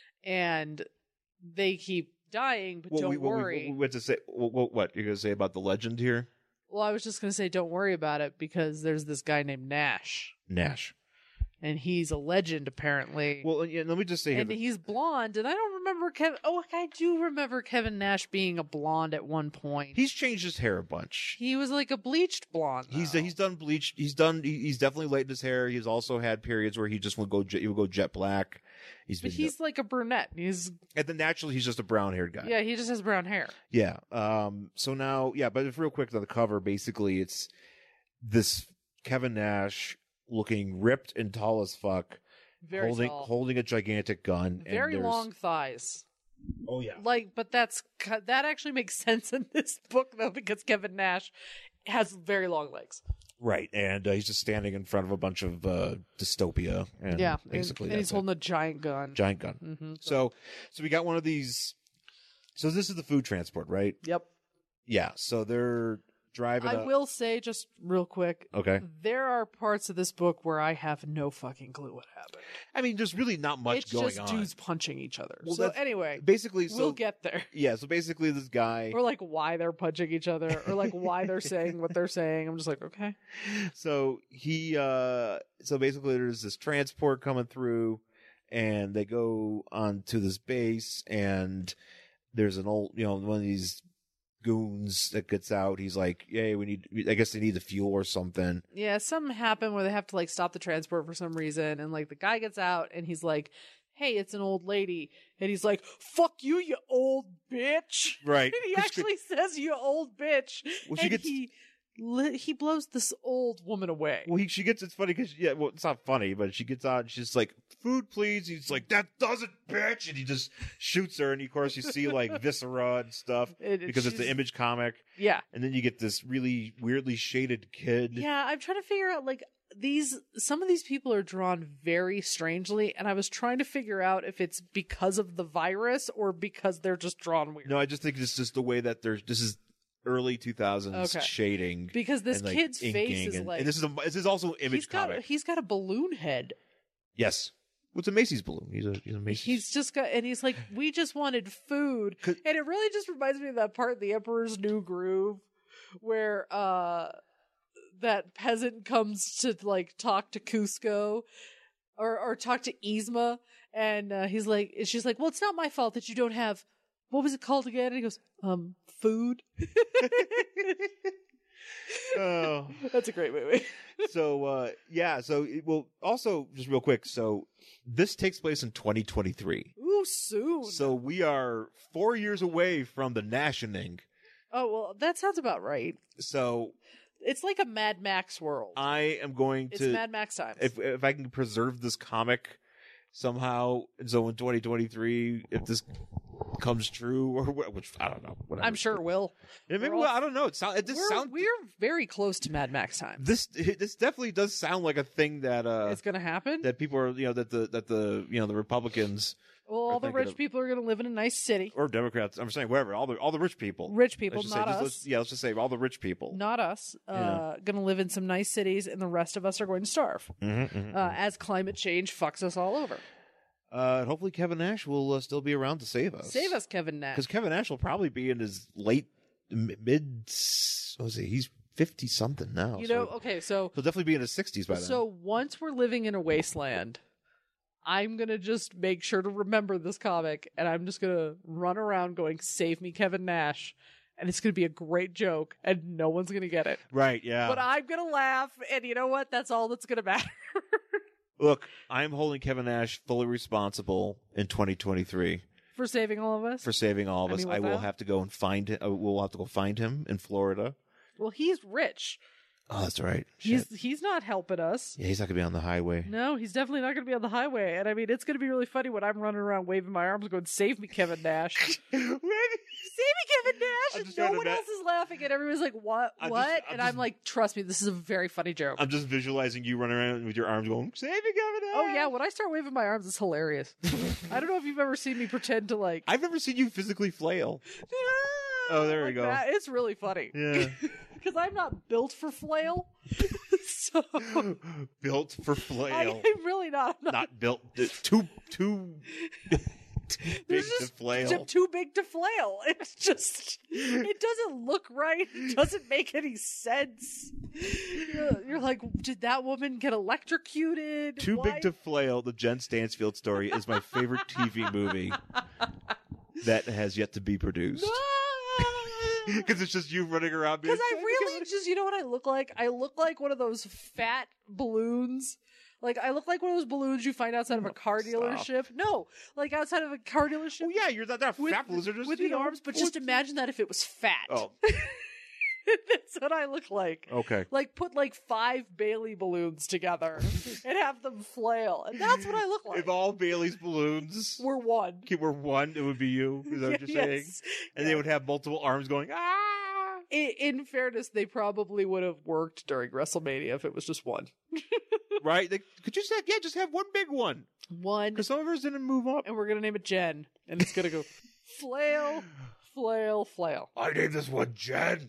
and they keep dying. But don't worry. What to say? What you're gonna say about the legend here? Well, I was just gonna say, don't worry about it because there's this guy named Nash, Nash. and he's a legend apparently. Well, yeah, let me just say here and that- he's blonde, and I don't remember Kevin. Oh, I do remember Kevin Nash being a blonde at one point. he's changed his hair a bunch. He was like a bleached blonde. He's though. done bleach. He's definitely lightened his hair. He's also had periods where he just would go jet black. But he's like a brunette. He's and then naturally he's just a brown haired guy. yeah, he just has brown hair. Yeah. So now, yeah, but if real quick to the cover, basically it's this Kevin Nash looking ripped and tall as fuck, Very tall. holding a gigantic gun. Very and there's- long thighs. Oh yeah. Like, but that actually makes sense in this book though, because Kevin Nash has very long legs. Right, and he's just standing in front of a bunch of dystopia, and Yeah, basically and he's that's it. holding a giant gun. Giant gun. Mm-hmm. So we got one of these. So this is the food transport, right? Yep. Yeah. So they're driving. I up. will say just real quick. Okay. There are parts of this book where I have no fucking clue what happened. I mean, there's really not much It's going just on. dudes punching each other. Well, so that's- anyway, Basically, so we'll get there. yeah. So basically, this guy. Or like why they're punching each other, or like why they're saying what they're saying. I'm just like, okay. So he. So basically, there's this transport coming through, and they go onto this base, and there's an old, one of these goons that gets out. He's like, "Yay, I guess they need the fuel or something." Yeah, something happened where they have to like stop the transport for some reason, and like the guy gets out and he's like, "Hey, it's an old lady," and he's like, "Fuck you, you old bitch!" Right. And he actually says, "You old bitch," Well, she and gets- he blows this old woman away. Well, she gets. It's funny because it's not funny, but she gets out. And she's like, "Food, please." He's like, "That does it, bitch!" And he just shoots her. And of course, you see like viscera and stuff because it's the she's- Image comic. Yeah, And then you get this really weirdly shaded kid. yeah. I'm trying to figure out like some of these people are drawn very strangely, and I was trying to figure out if it's because of the virus or because they're just drawn weird. No, I just think it's just the way that this is early 2000s Okay. shading Because this and, like, kid's face inking is and, like and this is also Image comic. he's got a balloon head. Yes. What's a Macy's balloon? He's a Macy's. He's just got, and he's like, we just wanted food. And it really just reminds me of that part in The Emperor's New Groove where that peasant comes to like talk to Cusco or talk to Yzma, And she's like, well, it's not my fault that you don't have, what was it called again? And he goes, food. Oh. That's a great movie. So, well, also, just real quick, so this takes place in 2023. Ooh, soon. So we are 4 years away from the Nationing. Oh, well, that sounds about right. So It's like a Mad Max world. I am going It's to, Mad Max times. if I can preserve this comic somehow, so in 2023, if this comes true, or which I don't know, whatever. I'm sure it will. Yeah, maybe, We're all- well, I don't know. We're very close to Mad Max times. This definitely does sound like a thing that It's going to happen. that people are, that the Republicans Well, all the thinking rich of- people are going to live in a nice city. or Democrats, I'm saying wherever, all the rich people. Rich people, Let's just not say, us. let's just say all the rich people. Not us. Yeah. Going to live in some nice cities, and the rest of us are going to starve as climate change fucks us all over. And hopefully Kevin Nash will still be around to save us. Save us, Kevin Nash. Because Kevin Nash will probably be in his late mid. What was he? He's 50 something now. You so know, okay, so he'll definitely be in his 60s by then. so once we're living in a wasteland, I'm gonna just make sure to remember this comic, and I'm just gonna run around going, "Save me, Kevin Nash," and it's gonna be a great joke, and no one's gonna get it. Right? Yeah. But I'm gonna laugh, and you know what? That's all that's gonna matter. Look, I'm holding Kevin Nash fully responsible in 2023 For saving all of us. for saving all of I us. mean, I will without- have to go and find him. We'll have to go find him in Florida. Well, he's rich. Oh, that's right. Shit. He's not helping us. Yeah, he's not gonna be on the highway. No, he's definitely not going to be on the highway. And I mean, it's going to be really funny when I'm running around waving my arms going, "Save me, Kevin Nash." Save me, Kevin Nash. I'm And just no trying to one ma- else is laughing. And everyone's like, what? I'm What? just- and I'm I'm just- like, trust me, this is a very funny joke. I'm just visualizing you running around with your arms going, "Save me, Kevin Nash." Oh, yeah. When I start waving my arms, it's hilarious. I don't know if you've ever seen me pretend to like. I've never seen you physically flail. Oh, there we like go. that. It's really funny. Yeah. Because I'm not built for flail. So. Built for flail. I'm really not. I'm not Not built. Too big They're to just flail. too big to flail. It's just, it doesn't look right. It doesn't make any sense. You're like, did that woman get electrocuted? Too Why- Big to Flail, the Jen Stansfield story, is my favorite TV movie that has yet to be produced. Because it's just you running around being Because I really just, you know what I look like? I look like one of those fat balloons. Like, I look like one of those balloons you find outside of a car dealership. No, like outside of a car dealership. Oh, yeah, you're not that With, fat loser. Just, with you the know, arms, but just imagine that if it was fat. Oh, That's what I look like. okay. Like, put like 5 Bailey balloons together and have them flail. And that's what I look like. If all Bailey's balloons We're one. were one, it would be you. Is that what you're saying? Yes. And they would have multiple arms going, ah! In fairness, they probably would have worked during WrestleMania if it was just one. Right? Could you say, yeah, just have one big one? One. Because some of ours didn't move up. And we're going to name it Jen. And it's going to go flail, flail, flail. I named this one Jen.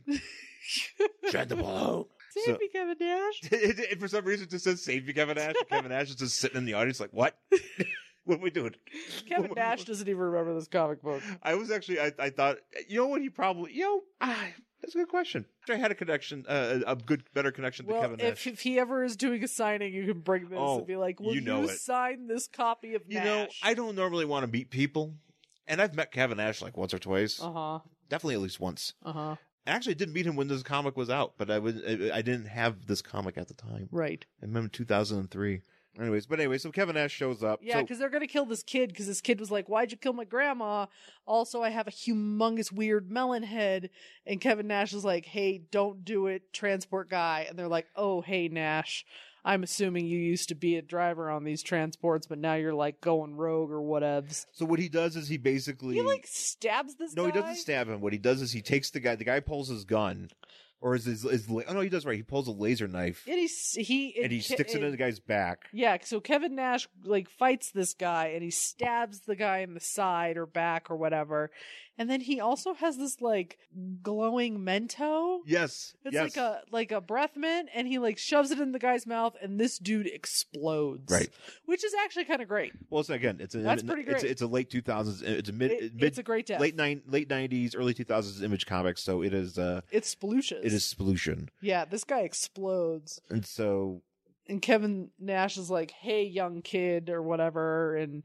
Jen the Balloon. Save me, Kevin Nash. And for some reason, it just says "Save me, Kevin Nash." And Kevin Nash is just sitting in the audience, like, "What? What are we doing?" Kevin Nash doesn't even remember this comic book. I was actually, I thought, you know what? He probably, that's a good question. I had a connection, better connection to Well, Kevin Nash. if he ever is doing a signing, you can bring this Oh, and be like, will you know it. sign this copy of You Nash? know, I don't normally want to meet people, and I've met Kevin Nash like once or twice. Uh-huh. Definitely at least once. Uh-huh. I actually didn't meet him when this comic was out, but I didn't have this comic at the time. Right. I met him in 2003. Anyway, so Kevin Nash shows up. Yeah, because they're going to kill this kid because this kid was like, why'd you kill my grandma? Also, I have a humongous weird melon head. And Kevin Nash is like, hey, don't do it, transport guy. And they're like, oh, hey, Nash, I'm assuming you used to be a driver on these transports, but now you're like going rogue or whatevs. So what he does is he basically... He like stabs this guy? No, he doesn't stab him. What he does is he takes the guy pulls his gun. Or oh no, he does right. He pulls a laser knife And he sticks it in the guy's back. Yeah, so Kevin Nash like fights this guy and he stabs the guy in the side or back or whatever. And then he also has this like glowing Mento. Yes. It's like a breath mint, and he like shoves it in the guy's mouth, and this dude explodes. Right. Which is actually kind of great. Well, it's, again, That's pretty great. It's a late 2000s. It's a mid. It's a great death. Late 90s, early 2000s Image Comics. So it is. It's sploocious. It is Spolution. Yeah, this guy explodes. And so. And Kevin Nash is like, "Hey, young kid," or whatever, and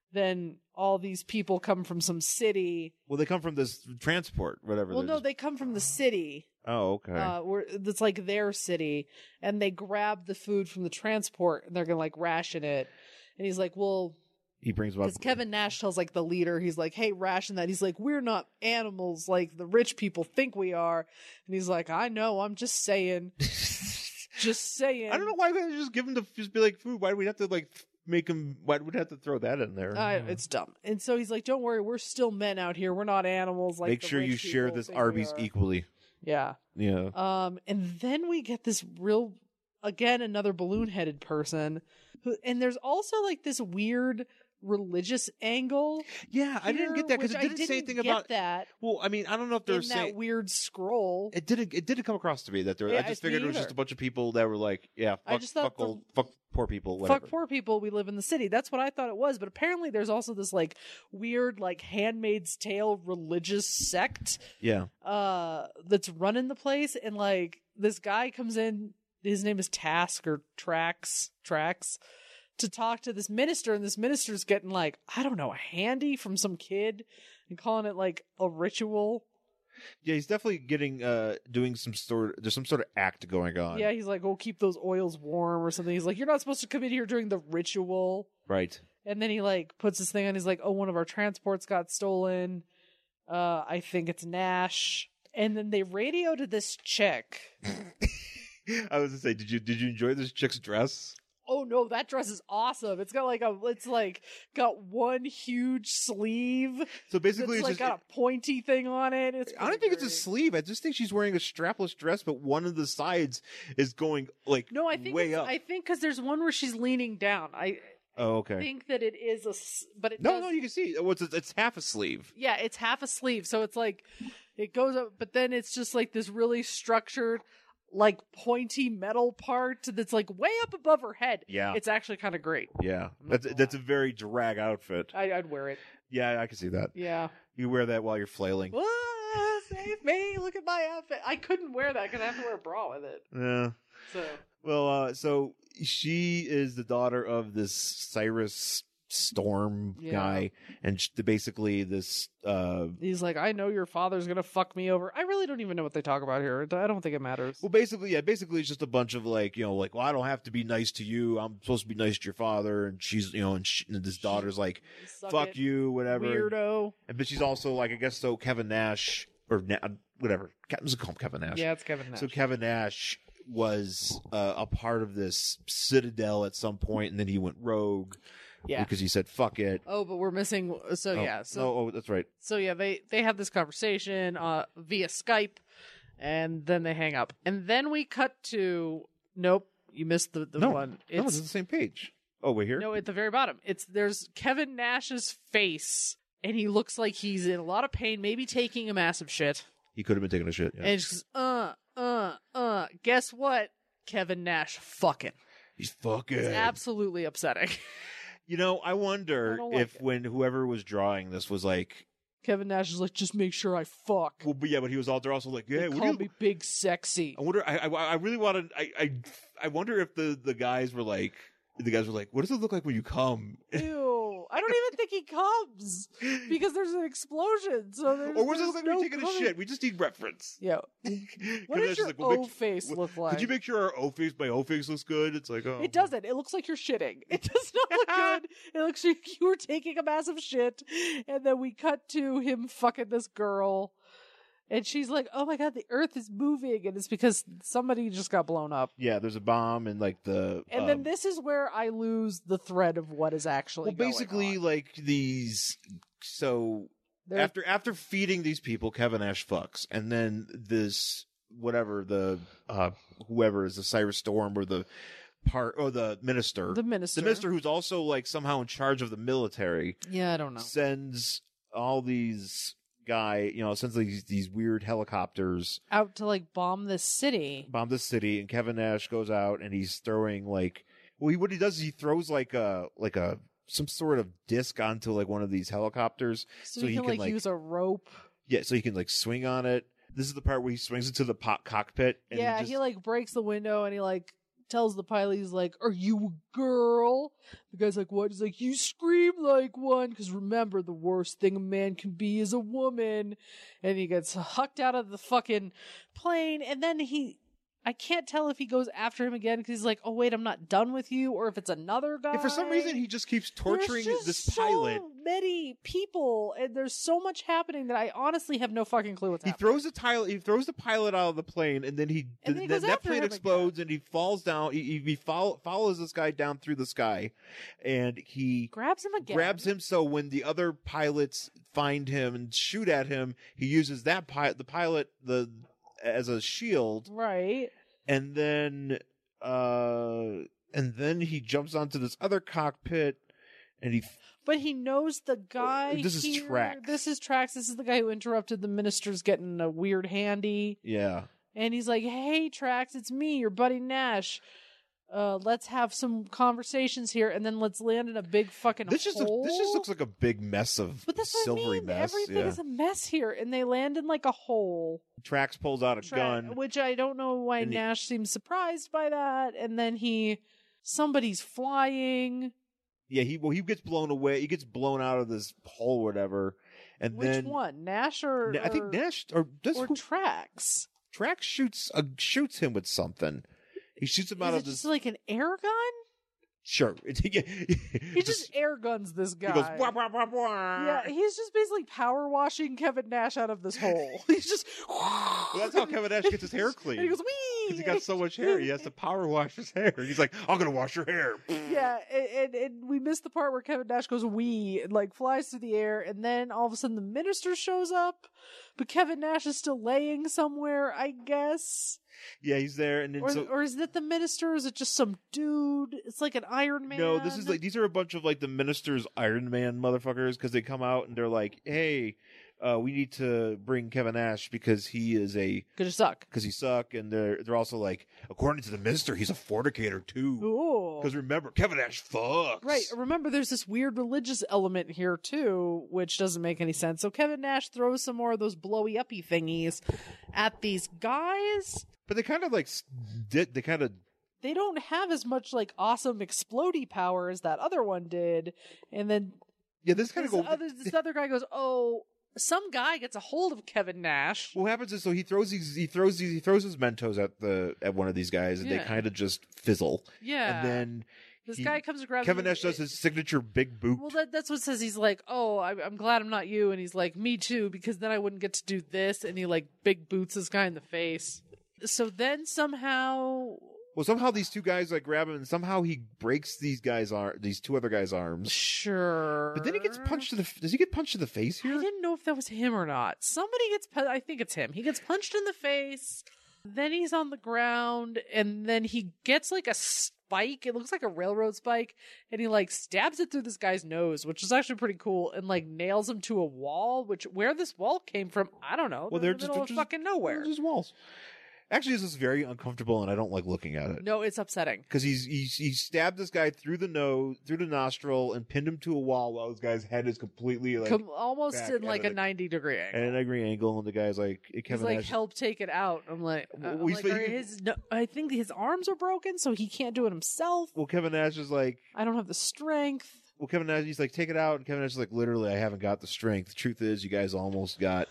then all these people come from some city. Well, they come from this transport, whatever. Well, they're no, just- they come from the city. Oh, okay. Where it's like their city, and they grab the food from the transport, and they're gonna like ration it. And he's like, well, He brings about because Kevin Nash tells like the leader, he's like, hey, ration that. He's like, we're not animals like the rich people think we are. And he's like, I know, I'm just saying. Just saying. I don't know why they just give him to just be like food. Why do we have to like make him? Why do we have to throw that in there? It's dumb. And so he's like, don't worry, we're still men out here. We're not animals like Make the sure you rich share people this think we Arby's are." equally. Yeah. Yeah. And then we get this real, again, another balloon-headed person who, and there's also like this weird religious angle. Yeah, I didn't get that because it which I didn't say anything get about that Well, I mean, I don't know if they're in saying that weird scroll. it didn't come across to me that there. Yeah, I just figured me it was just either. a bunch of people that were like, yeah, I fuck, just thought fuck poor people, whatever. Fuck poor people, we live in the city. That's what I thought it was. But apparently there's also this like weird like Handmaid's Tale religious sect Yeah. that's running the place, and like this guy comes in, his name is Task or Trax, to talk to this minister, and this minister's getting like, I don't know, a handy from some kid and calling it like a ritual. Yeah, he's definitely getting doing there's some sort of act going on. Yeah, he's like, oh, keep those oils warm or something. He's like, you're not supposed to come in here during the ritual. Right. And then he like puts his thing on. He's like, oh, one of our transports got stolen. I think it's Nash. And then they radio to this chick. I was gonna say, did you enjoy this chick's dress? Oh no, that dress is awesome. It's got like got one huge sleeve. So basically, It's it's like just, got a pointy thing on it. It's I don't think it's a sleeve. I just think she's wearing a strapless dress, but one of the sides is going like No, I think way it's, up. I think because there's one where she's leaning down. I okay. think that it is but it No, does, no, you can see. Oh, it's half a sleeve. yeah, it's half a sleeve, so it's like it goes up, but then it's just like this really structured, like pointy metal part that's like way up above her head. Yeah. It's actually kind of great. Yeah, that's a very drag outfit. I'd wear it. Yeah, I can see that. Yeah. You wear that while you're flailing. Ah, save me! Look at my outfit. I couldn't wear that because I have to wear a bra with it. Yeah. So Well, so she is the daughter of this Cyrus Storm Yeah. guy, and basically this. he's like, I know your father's gonna fuck me over. I really don't even know what they talk about here. I don't think it matters. Well, basically it's just a bunch of like, like, well, I don't have to be nice to you. I'm supposed to be nice to your father, and she's, and this daughter's like, Suck fuck it, you, whatever. weirdo. But she's also like, I guess so. Kevin Nash or whatever. Let's call him Kevin Nash. Yeah, it's Kevin Nash. So Kevin Nash was a part of this citadel at some point, and then he went rogue. Yeah. Because he said fuck it. Oh, but we're missing. So Oh, yeah. So no, that's right. so yeah, they have this conversation via Skype, and then they hang up, and then we cut to nope, you missed the No, one. no, it's the same page. Oh, we're here. No, at the very bottom. There's Kevin Nash's face, and he looks like he's in a lot of pain, maybe taking a massive shit. He could have been taking a shit. Yeah. And it's just, guess what? Kevin Nash fucking. He's fucking. It's absolutely upsetting. I wonder I don't like if it. when whoever was drawing this was like, Kevin Nash is like, just make sure I fuck. well, but yeah, but he was they're also like, yeah, They what call do you? me Big Sexy. I wonder. I really want to. I wonder if the guys were like, what does it look like when you come? Ew. I don't even think he comes because there's an explosion. So there's, Or what does it there's look like no when you're taking a coming. shit? We just need reference. Yeah. What does your O face look like? Could you make sure my O face looks good? It's like, oh, It doesn't. It looks like you're shitting. It does not look good. It looks like you were taking a massive shit. And then we cut to him fucking this girl. And she's like, oh my God, the earth is moving. And it's because somebody just got blown up. Yeah, there's a bomb and like the. And then this is where I lose the thread of what is actually going basically on. like these. So They're- after feeding these people, Kevin Nash fucks, and then this whatever the whoever is the Cyrus Storm or the minister, The minister. who's also like somehow in charge of the military, Yeah, I don't know. sends all these sends these weird helicopters Out to like bomb this city. bomb the city, and Kevin Nash goes out and he's throwing like, well, what he does is he throws like a some sort of disc onto like one of these helicopters, So, he can like use a rope. yeah, so he can like swing on it. This is the part where he swings into the cockpit. And Yeah, he just, he like breaks the window and he like tells the pilot, he's like, "Are you a girl?" The guy's like, "What?" He's like, "You scream like one, because remember, the worst thing a man can be is a woman." And he gets hucked out of the fucking plane, and then I can't tell if he goes after him again because he's like, "Oh wait, I'm not done with you," or if it's another guy. And for some reason, he just keeps torturing There's just this pilot. So many people, and there's so much happening that I honestly have no fucking clue what's He happening. throws the pilot out of the plane, and then And then he goes that after plane him explodes, and he falls down. He follows this guy down through the sky, and he Grabs him again. grabs him. So when the other pilots find him and shoot at him, he uses the pilot as a shield. Right. And then he jumps onto this other cockpit, and But he knows the guy. This is here. Trax. This is Trax. This is the guy who interrupted the minister's getting a weird handy. yeah. And he's like, "Hey, Trax, it's me, your buddy Nash. Let's have some conversations here, and then let's land in a big fucking This just hole." looks like a big mess of But that's what I silvery mean. mess. Everything Yeah. is a mess here, and they land in like a hole. Trax pulls out a gun. Which I don't know why And Nash seems surprised by that. And then somebody's flying. Yeah, he gets blown away. He gets blown out of this hole, or whatever. And Which then one, Nash or I think Nash or Trax? Trax shoots him with something. He shoots him out Is of it this. just like an air gun? Sure. He just air guns this guy. He goes wah, wah, wah, wah. Yeah, he's just basically power washing Kevin Nash out of this hole. He's just. Well, that's how Kevin Nash gets his hair clean. And he goes, "Wee!" 'Cause he got so much hair, he has to power wash his hair. He's like, "I'm gonna wash your hair." Yeah, and we missed the part where Kevin Nash goes "wee" and like flies through the air, and then all of a sudden the minister shows up, but Kevin Nash is still laying somewhere, I guess. Yeah, he's there, and then Or is that the minister? Or is it just some dude? It's like an Iron Man. no, this is like these are a bunch of like the minister's Iron Man motherfuckers because they come out and they're like, "Hey, we need to bring Kevin Nash because he is because you suck. because he suck," and they're also like, according to the minister, he's a fornicator too. Ooh. Because remember, Kevin Nash fucks. Right. Remember, there's this weird religious element here too, which doesn't make any sense. So Kevin Nash throws some more of those blowy uppy thingies at these guys. But they kind of like They don't have as much like awesome explodey power as that other one did. And then this kind of go. this other guy goes, "Oh, some guy gets a hold of Kevin Nash." What happens is, so he throws his Mentos at one of these guys, and they Yeah. kind of just fizzle. Yeah. And then This guy comes and grabs Kevin him. Nash does his signature big boot. Well, that's what it says. He's like, "Oh, I'm glad I'm not you," and he's like, "Me too," because then I wouldn't get to do this. And he like big boots this guy in the face. So then somehow these two guys like grab him, and somehow he breaks these two other guys' arms. Sure. But then he gets punched does he get punched in the face here? I didn't know if that was him or not. Somebody gets I think it's him. He gets punched in the face. Then he's on the ground, and then he gets like a spike. It looks like a railroad spike, and he like stabs it through this guy's nose, which is actually pretty cool, and like nails him to a wall. Which where this wall came from, I don't know. Well, They're they're in the just middle of fucking nowhere. They're just walls. Actually, this is very uncomfortable, and I don't like looking at it. No, it's upsetting. Because he stabbed this guy through the nostril, and pinned him to a wall while this guy's head is completely like Almost back in like at a 90-degree angle. at an angry angle, and the guy's like, He's Kevin like, Nash. "Help take it out." I'm like, Well, I think his arms are broken, so he can't do it himself. Well, Kevin Nash is like, I don't have the strength. well, Kevin Nash, he's like, take it out, and Kevin Nash is like, literally, I haven't got the strength. The truth is, you guys almost got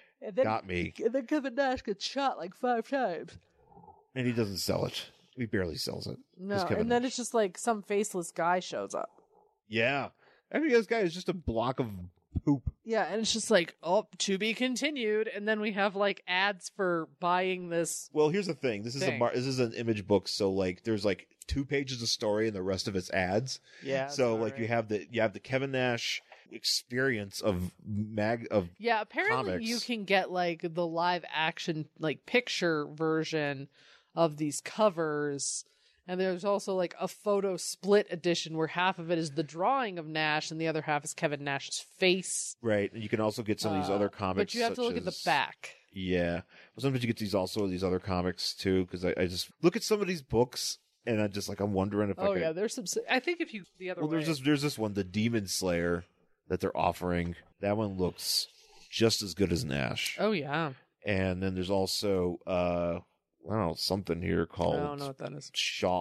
me, And then Kevin Nash gets shot like 5 times. and he doesn't sell it. He barely sells it. No, Just Kevin and then Nash. it's just like some faceless guy shows up. Yeah, I mean, this guy is just a block of poop. Yeah, and it's just like, "Oh, to be continued." And then we have like ads for buying this. Well, here's the thing. This is an image book, so like there's like 2 pages of story, and the rest of it's ads. Yeah. So like you have the Kevin Nash experience of Yeah, apparently comics. you can get like the live action like picture version of these covers. And there's also like a photo split edition where half of it is the drawing of Nash and the other half is Kevin Nash's face. right, and you can also get some of these other comics. But you have to such look at the as- back. Yeah, well, sometimes you get these other comics too, because I just look at some of these books and I'm wondering if I Oh could. yeah, there's some. I think if you the other Well, way. there's this one, the Demon Slayer, that they're offering. That one looks just as good as Nash. Oh yeah. And then there's also I don't know, something here called I don't know what that is.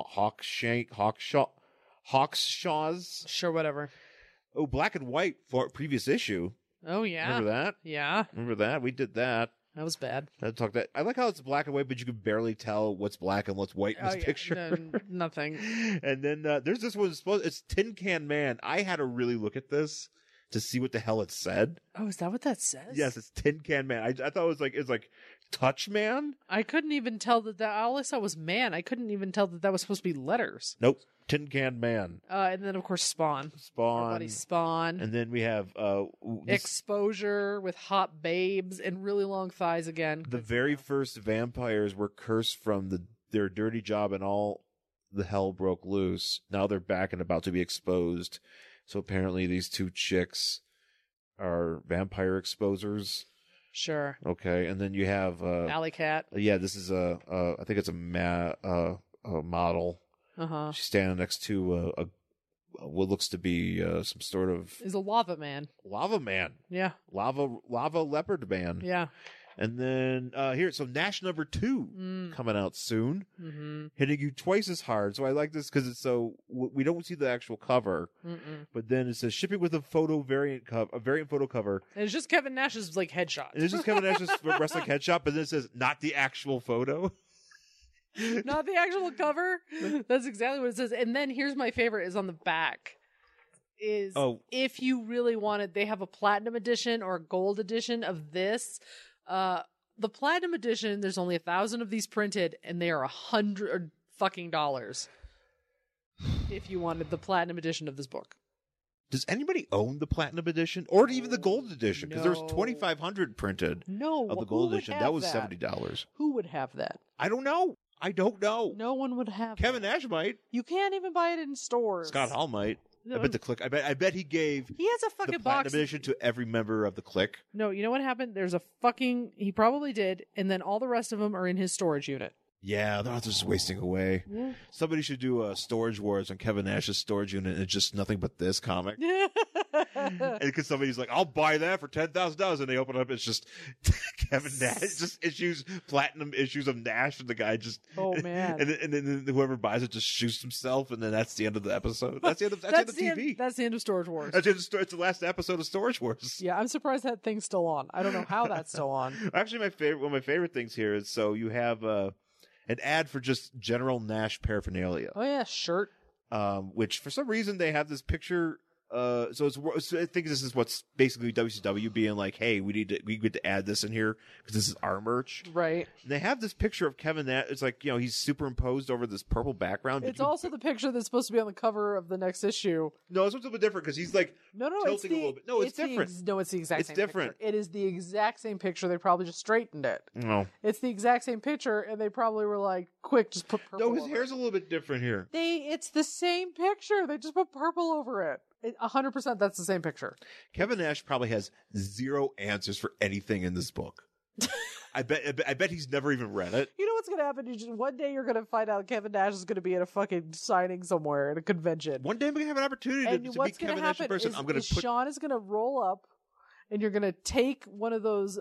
Hawkshaws. Sure, whatever. Oh, Black and White for previous issue. Oh, yeah. Remember that? Yeah. Remember that? We did that. That was bad. I like how it's black and white, but you can barely tell what's black and what's white in this picture. Nothing. And then there's this one. It's Tin Can Man. I had to really look at this to see what the hell it said. Oh, is that what that says? Yes, it's Tin Can Man. I thought it was like Touch Man. I couldn't even tell that all I saw was man. I couldn't even tell that was supposed to be letters. Nope. Tin Can Man. And then, of course, Spawn. Our buddy Spawn. And then we have Exposure with hot babes and really long thighs again. The very first vampires were cursed from their dirty job, and all the hell broke loose. Now they're back and about to be exposed. So apparently these two chicks are vampire exposers. Sure. Okay, and then you have Alley Cat. Yeah, this is I think it's a model. Uh-huh. She's standing next to what looks to be some sort of is a lava man. Lava man. Yeah. Lava leopard man. Yeah. And then so Nash number 2 coming out soon, hitting you twice as hard. So I like this because it's we don't see the actual cover, but then it says shipping with a variant photo cover. And it's just Kevin Nash's like headshot. And it's just Kevin Nash's wrestling headshot, but then it says not the actual photo. Not the actual cover. That's exactly what it says. And then here's my favorite is on the back. If you really wanted, they have a platinum edition or a gold edition of this. The platinum edition, there's only 1,000 of these printed, and they are $100 fucking dollars. If you wanted the platinum edition of this book. Does anybody own the platinum edition or even the gold edition? Because there's 2,500 printed. Of the gold edition, that was $70. Who would have that? I don't know. No one would have. Kevin Nash might. You can't even buy it in stores. Scott Hall might. I bet the Click. I bet he gave. He has a fucking the platinum box edition to every member of the Click. No, you know what happened? There's a fucking. He probably did, and then all the rest of them are in his storage unit. Yeah, they're not just wasting away. Yeah. Somebody should do a Storage Wars on Kevin Nash's storage unit, and it's just nothing but this comic. And because somebody's like, I'll buy that for $10,000, and they open it up, it's just Kevin Nash, just platinum issues of Nash, and the guy just, oh man, and then whoever buys it just shoots himself, and then that's the end of the episode. That's the end of TV. That's the end of Storage Wars. It's the last episode of Storage Wars. Yeah, I'm surprised that thing's still on. I don't know how that's still on. Actually, one of my favorite things here is you have an ad for just general Nash paraphernalia. Oh yeah, shirt. Which for some reason they have this picture. So I think this is what's basically WCW being like, hey, we get to add this in here because this is our merch, right? And they have this picture of Kevin Nash. It's like, he's superimposed over this purple background. It's also the picture that's supposed to be on the cover of the next issue. No, it's a little bit different because he's like tilting a little bit. No, it's different. It's the exact same different. Picture. It is the exact same picture. They probably just straightened it. No, it's the exact same picture, and they probably were like, quick, just put purple. No, his hair's a little bit different here. It's the same picture. They just put purple over it. 100% that's the same picture. Kevin Nash probably has zero answers for anything in this book. I bet he's never even read it. You know what's going to happen? One day you're going to find out Kevin Nash is going to be at a fucking signing somewhere at a convention. One day I'm going to have an opportunity to meet Kevin Nash in person. Sean is going to roll up and you're going to take one of those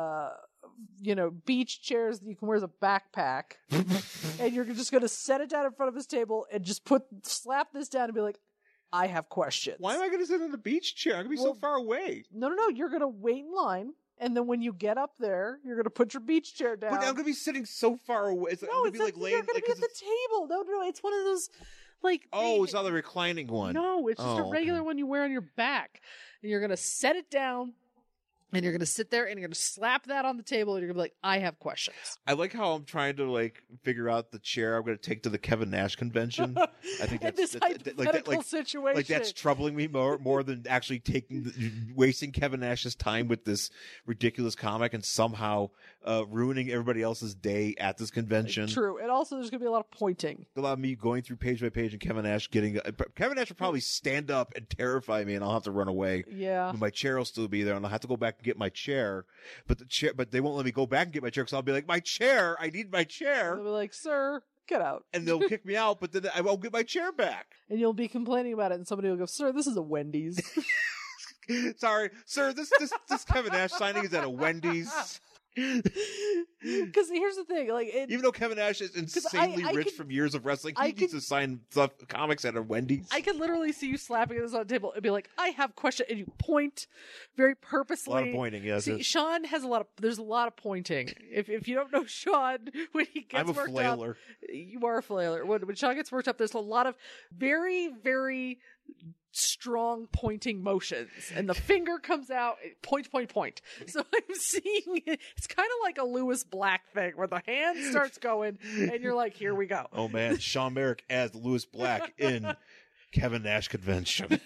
beach chairs that you can wear as a backpack and you're just going to set it down in front of his table and just slap this down and be like, I have questions. Why am I going to sit in the beach chair? I'm going to be so far away. No. You're going to wait in line. And then when you get up there, you're going to put your beach chair down. But I'm going to be sitting so far away. You're going to be at the table. No. It's one of those, it's not the reclining one. No, it's just a regular one you wear on your back. And you're going to set it down. And you're going to sit there and you're going to slap that on the table and you're going to be like, I have questions. I like how I'm trying to figure out the chair I'm going to take to the Kevin Nash convention. I think that's hypothetical situation. Like that's troubling me more than actually wasting Kevin Nash's time with this ridiculous comic and somehow ruining everybody else's day at this convention. True. And also there's going to be a lot of pointing. A lot of me going through page by page and Kevin Nash will probably stand up and terrify me and I'll have to run away. Yeah. But my chair will still be there and I'll have to go back and get my chair, but they won't let me go back and get my chair because I'll be like, my chair, I need my chair. They'll be like, sir, get out. And they'll kick me out, but then I won't get my chair back. And you'll be complaining about it, and somebody will go, sir, this is a Wendy's. Sorry, sir, this Kevin Nash signing is at a Wendy's. Because here's the thing, like, Even though Kevin Nash is insanely I rich could- from years of wrestling, I he needs could- to sign stuff, comics at a Wendy's. I could literally see you slapping this on the table and be like, I have a question, and you point very A purposely. lot of pointing, yes. See, Sean has there's a lot of pointing. If you don't know Sean, when he gets I'm a worked flailer. up, you are a flailer. When Sean gets worked up, there's a lot of very, very strong pointing motions, and the finger comes out, point, point, point. So I'm seeing it. It's kind of like a Lewis Black thing where the hand starts going, and you're like, here we go. Oh man, Sean Merrick as Lewis Black in Kevin Nash Convention.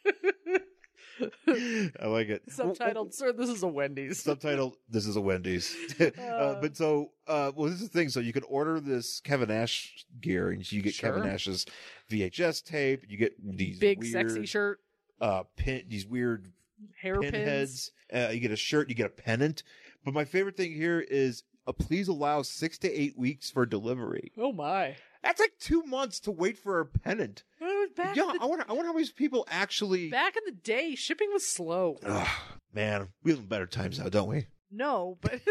I like it. Subtitled, sir, this is a Wendy's. Subtitle, this is a Wendy's. But so, well, this is the thing. So you can order this Kevin Nash gear, and you get Sure. Kevin Nash's VHS tape. You get these Big weird, sexy shirt, these weird hairpins. pinheads. You get a shirt. You get a pennant. But my favorite thing here is please allow 6 to 8 weeks for delivery. Oh my. That's like 2 months to wait for a pennant. Well, it was back, Yeah, in the, I wonder how many people actually. back in the day, shipping was slow. Ugh, man, we live in better times now, don't we? No, but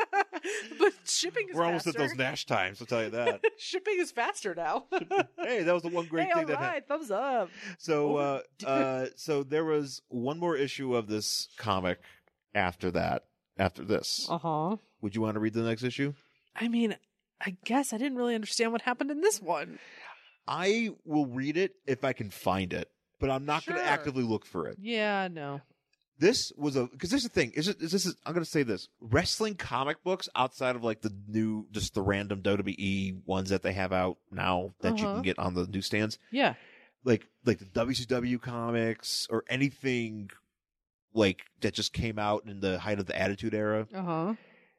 but shipping is We're almost faster. at those Nash times, I'll tell you that. Shipping is faster now. Hey, that was the one great hey, thing all that happened. right, thumbs up. So, so there was one more issue of this comic after that. After this, Uh-huh. would you want to read the next issue? I mean, I guess I didn't really understand what happened in this one. I will read it if I can find it, but I'm not going to Sure. actively look for it. Yeah, no. This was because this is the thing. I'm going to say this: wrestling comic books outside of like the new, just the random WWE ones that they have out now that you Uh-huh. can get on the newsstands, Yeah. like the WCW comics or anything like that just came out in the height of the Attitude Era Uh-huh.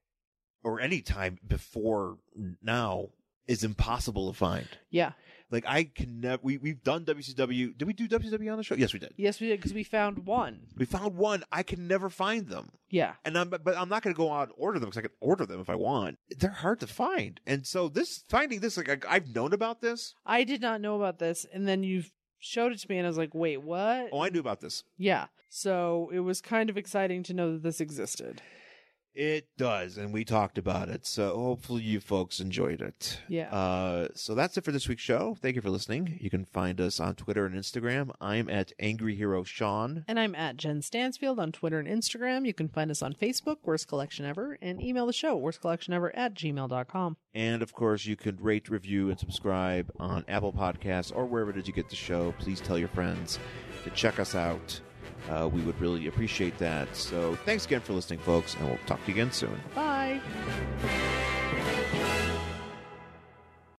or any time before now is impossible to find. Yeah. Like I can never. We've done WCW. Did we do WCW on the show? Yes, we did. Yes, we did, because we found one. We found one. I can never find them. Yeah. But I'm not going to go out and order them because I can order them if I want. They're hard to find, and so finding this, like I've known about this. I did not know about this, and then you showed it to me, and I was like, wait, what? Oh, I knew about this. Yeah. So it was kind of exciting to know that this existed. It does, and we talked about it. So hopefully you folks enjoyed it. Yeah. So that's it for this week's show. Thank you for listening. You can find us on Twitter and Instagram. I'm at Angry Hero Sean. And I'm at Jen Stansfield on Twitter and Instagram. You can find us on Facebook, Worst Collection Ever, and email the show, worstcollectionever@gmail.com. And of course, you could rate, review, and subscribe on Apple Podcasts or wherever it is you get the show. Please tell your friends to check us out. We would really appreciate that. So thanks again for listening, folks, and we'll talk to you again soon. Bye.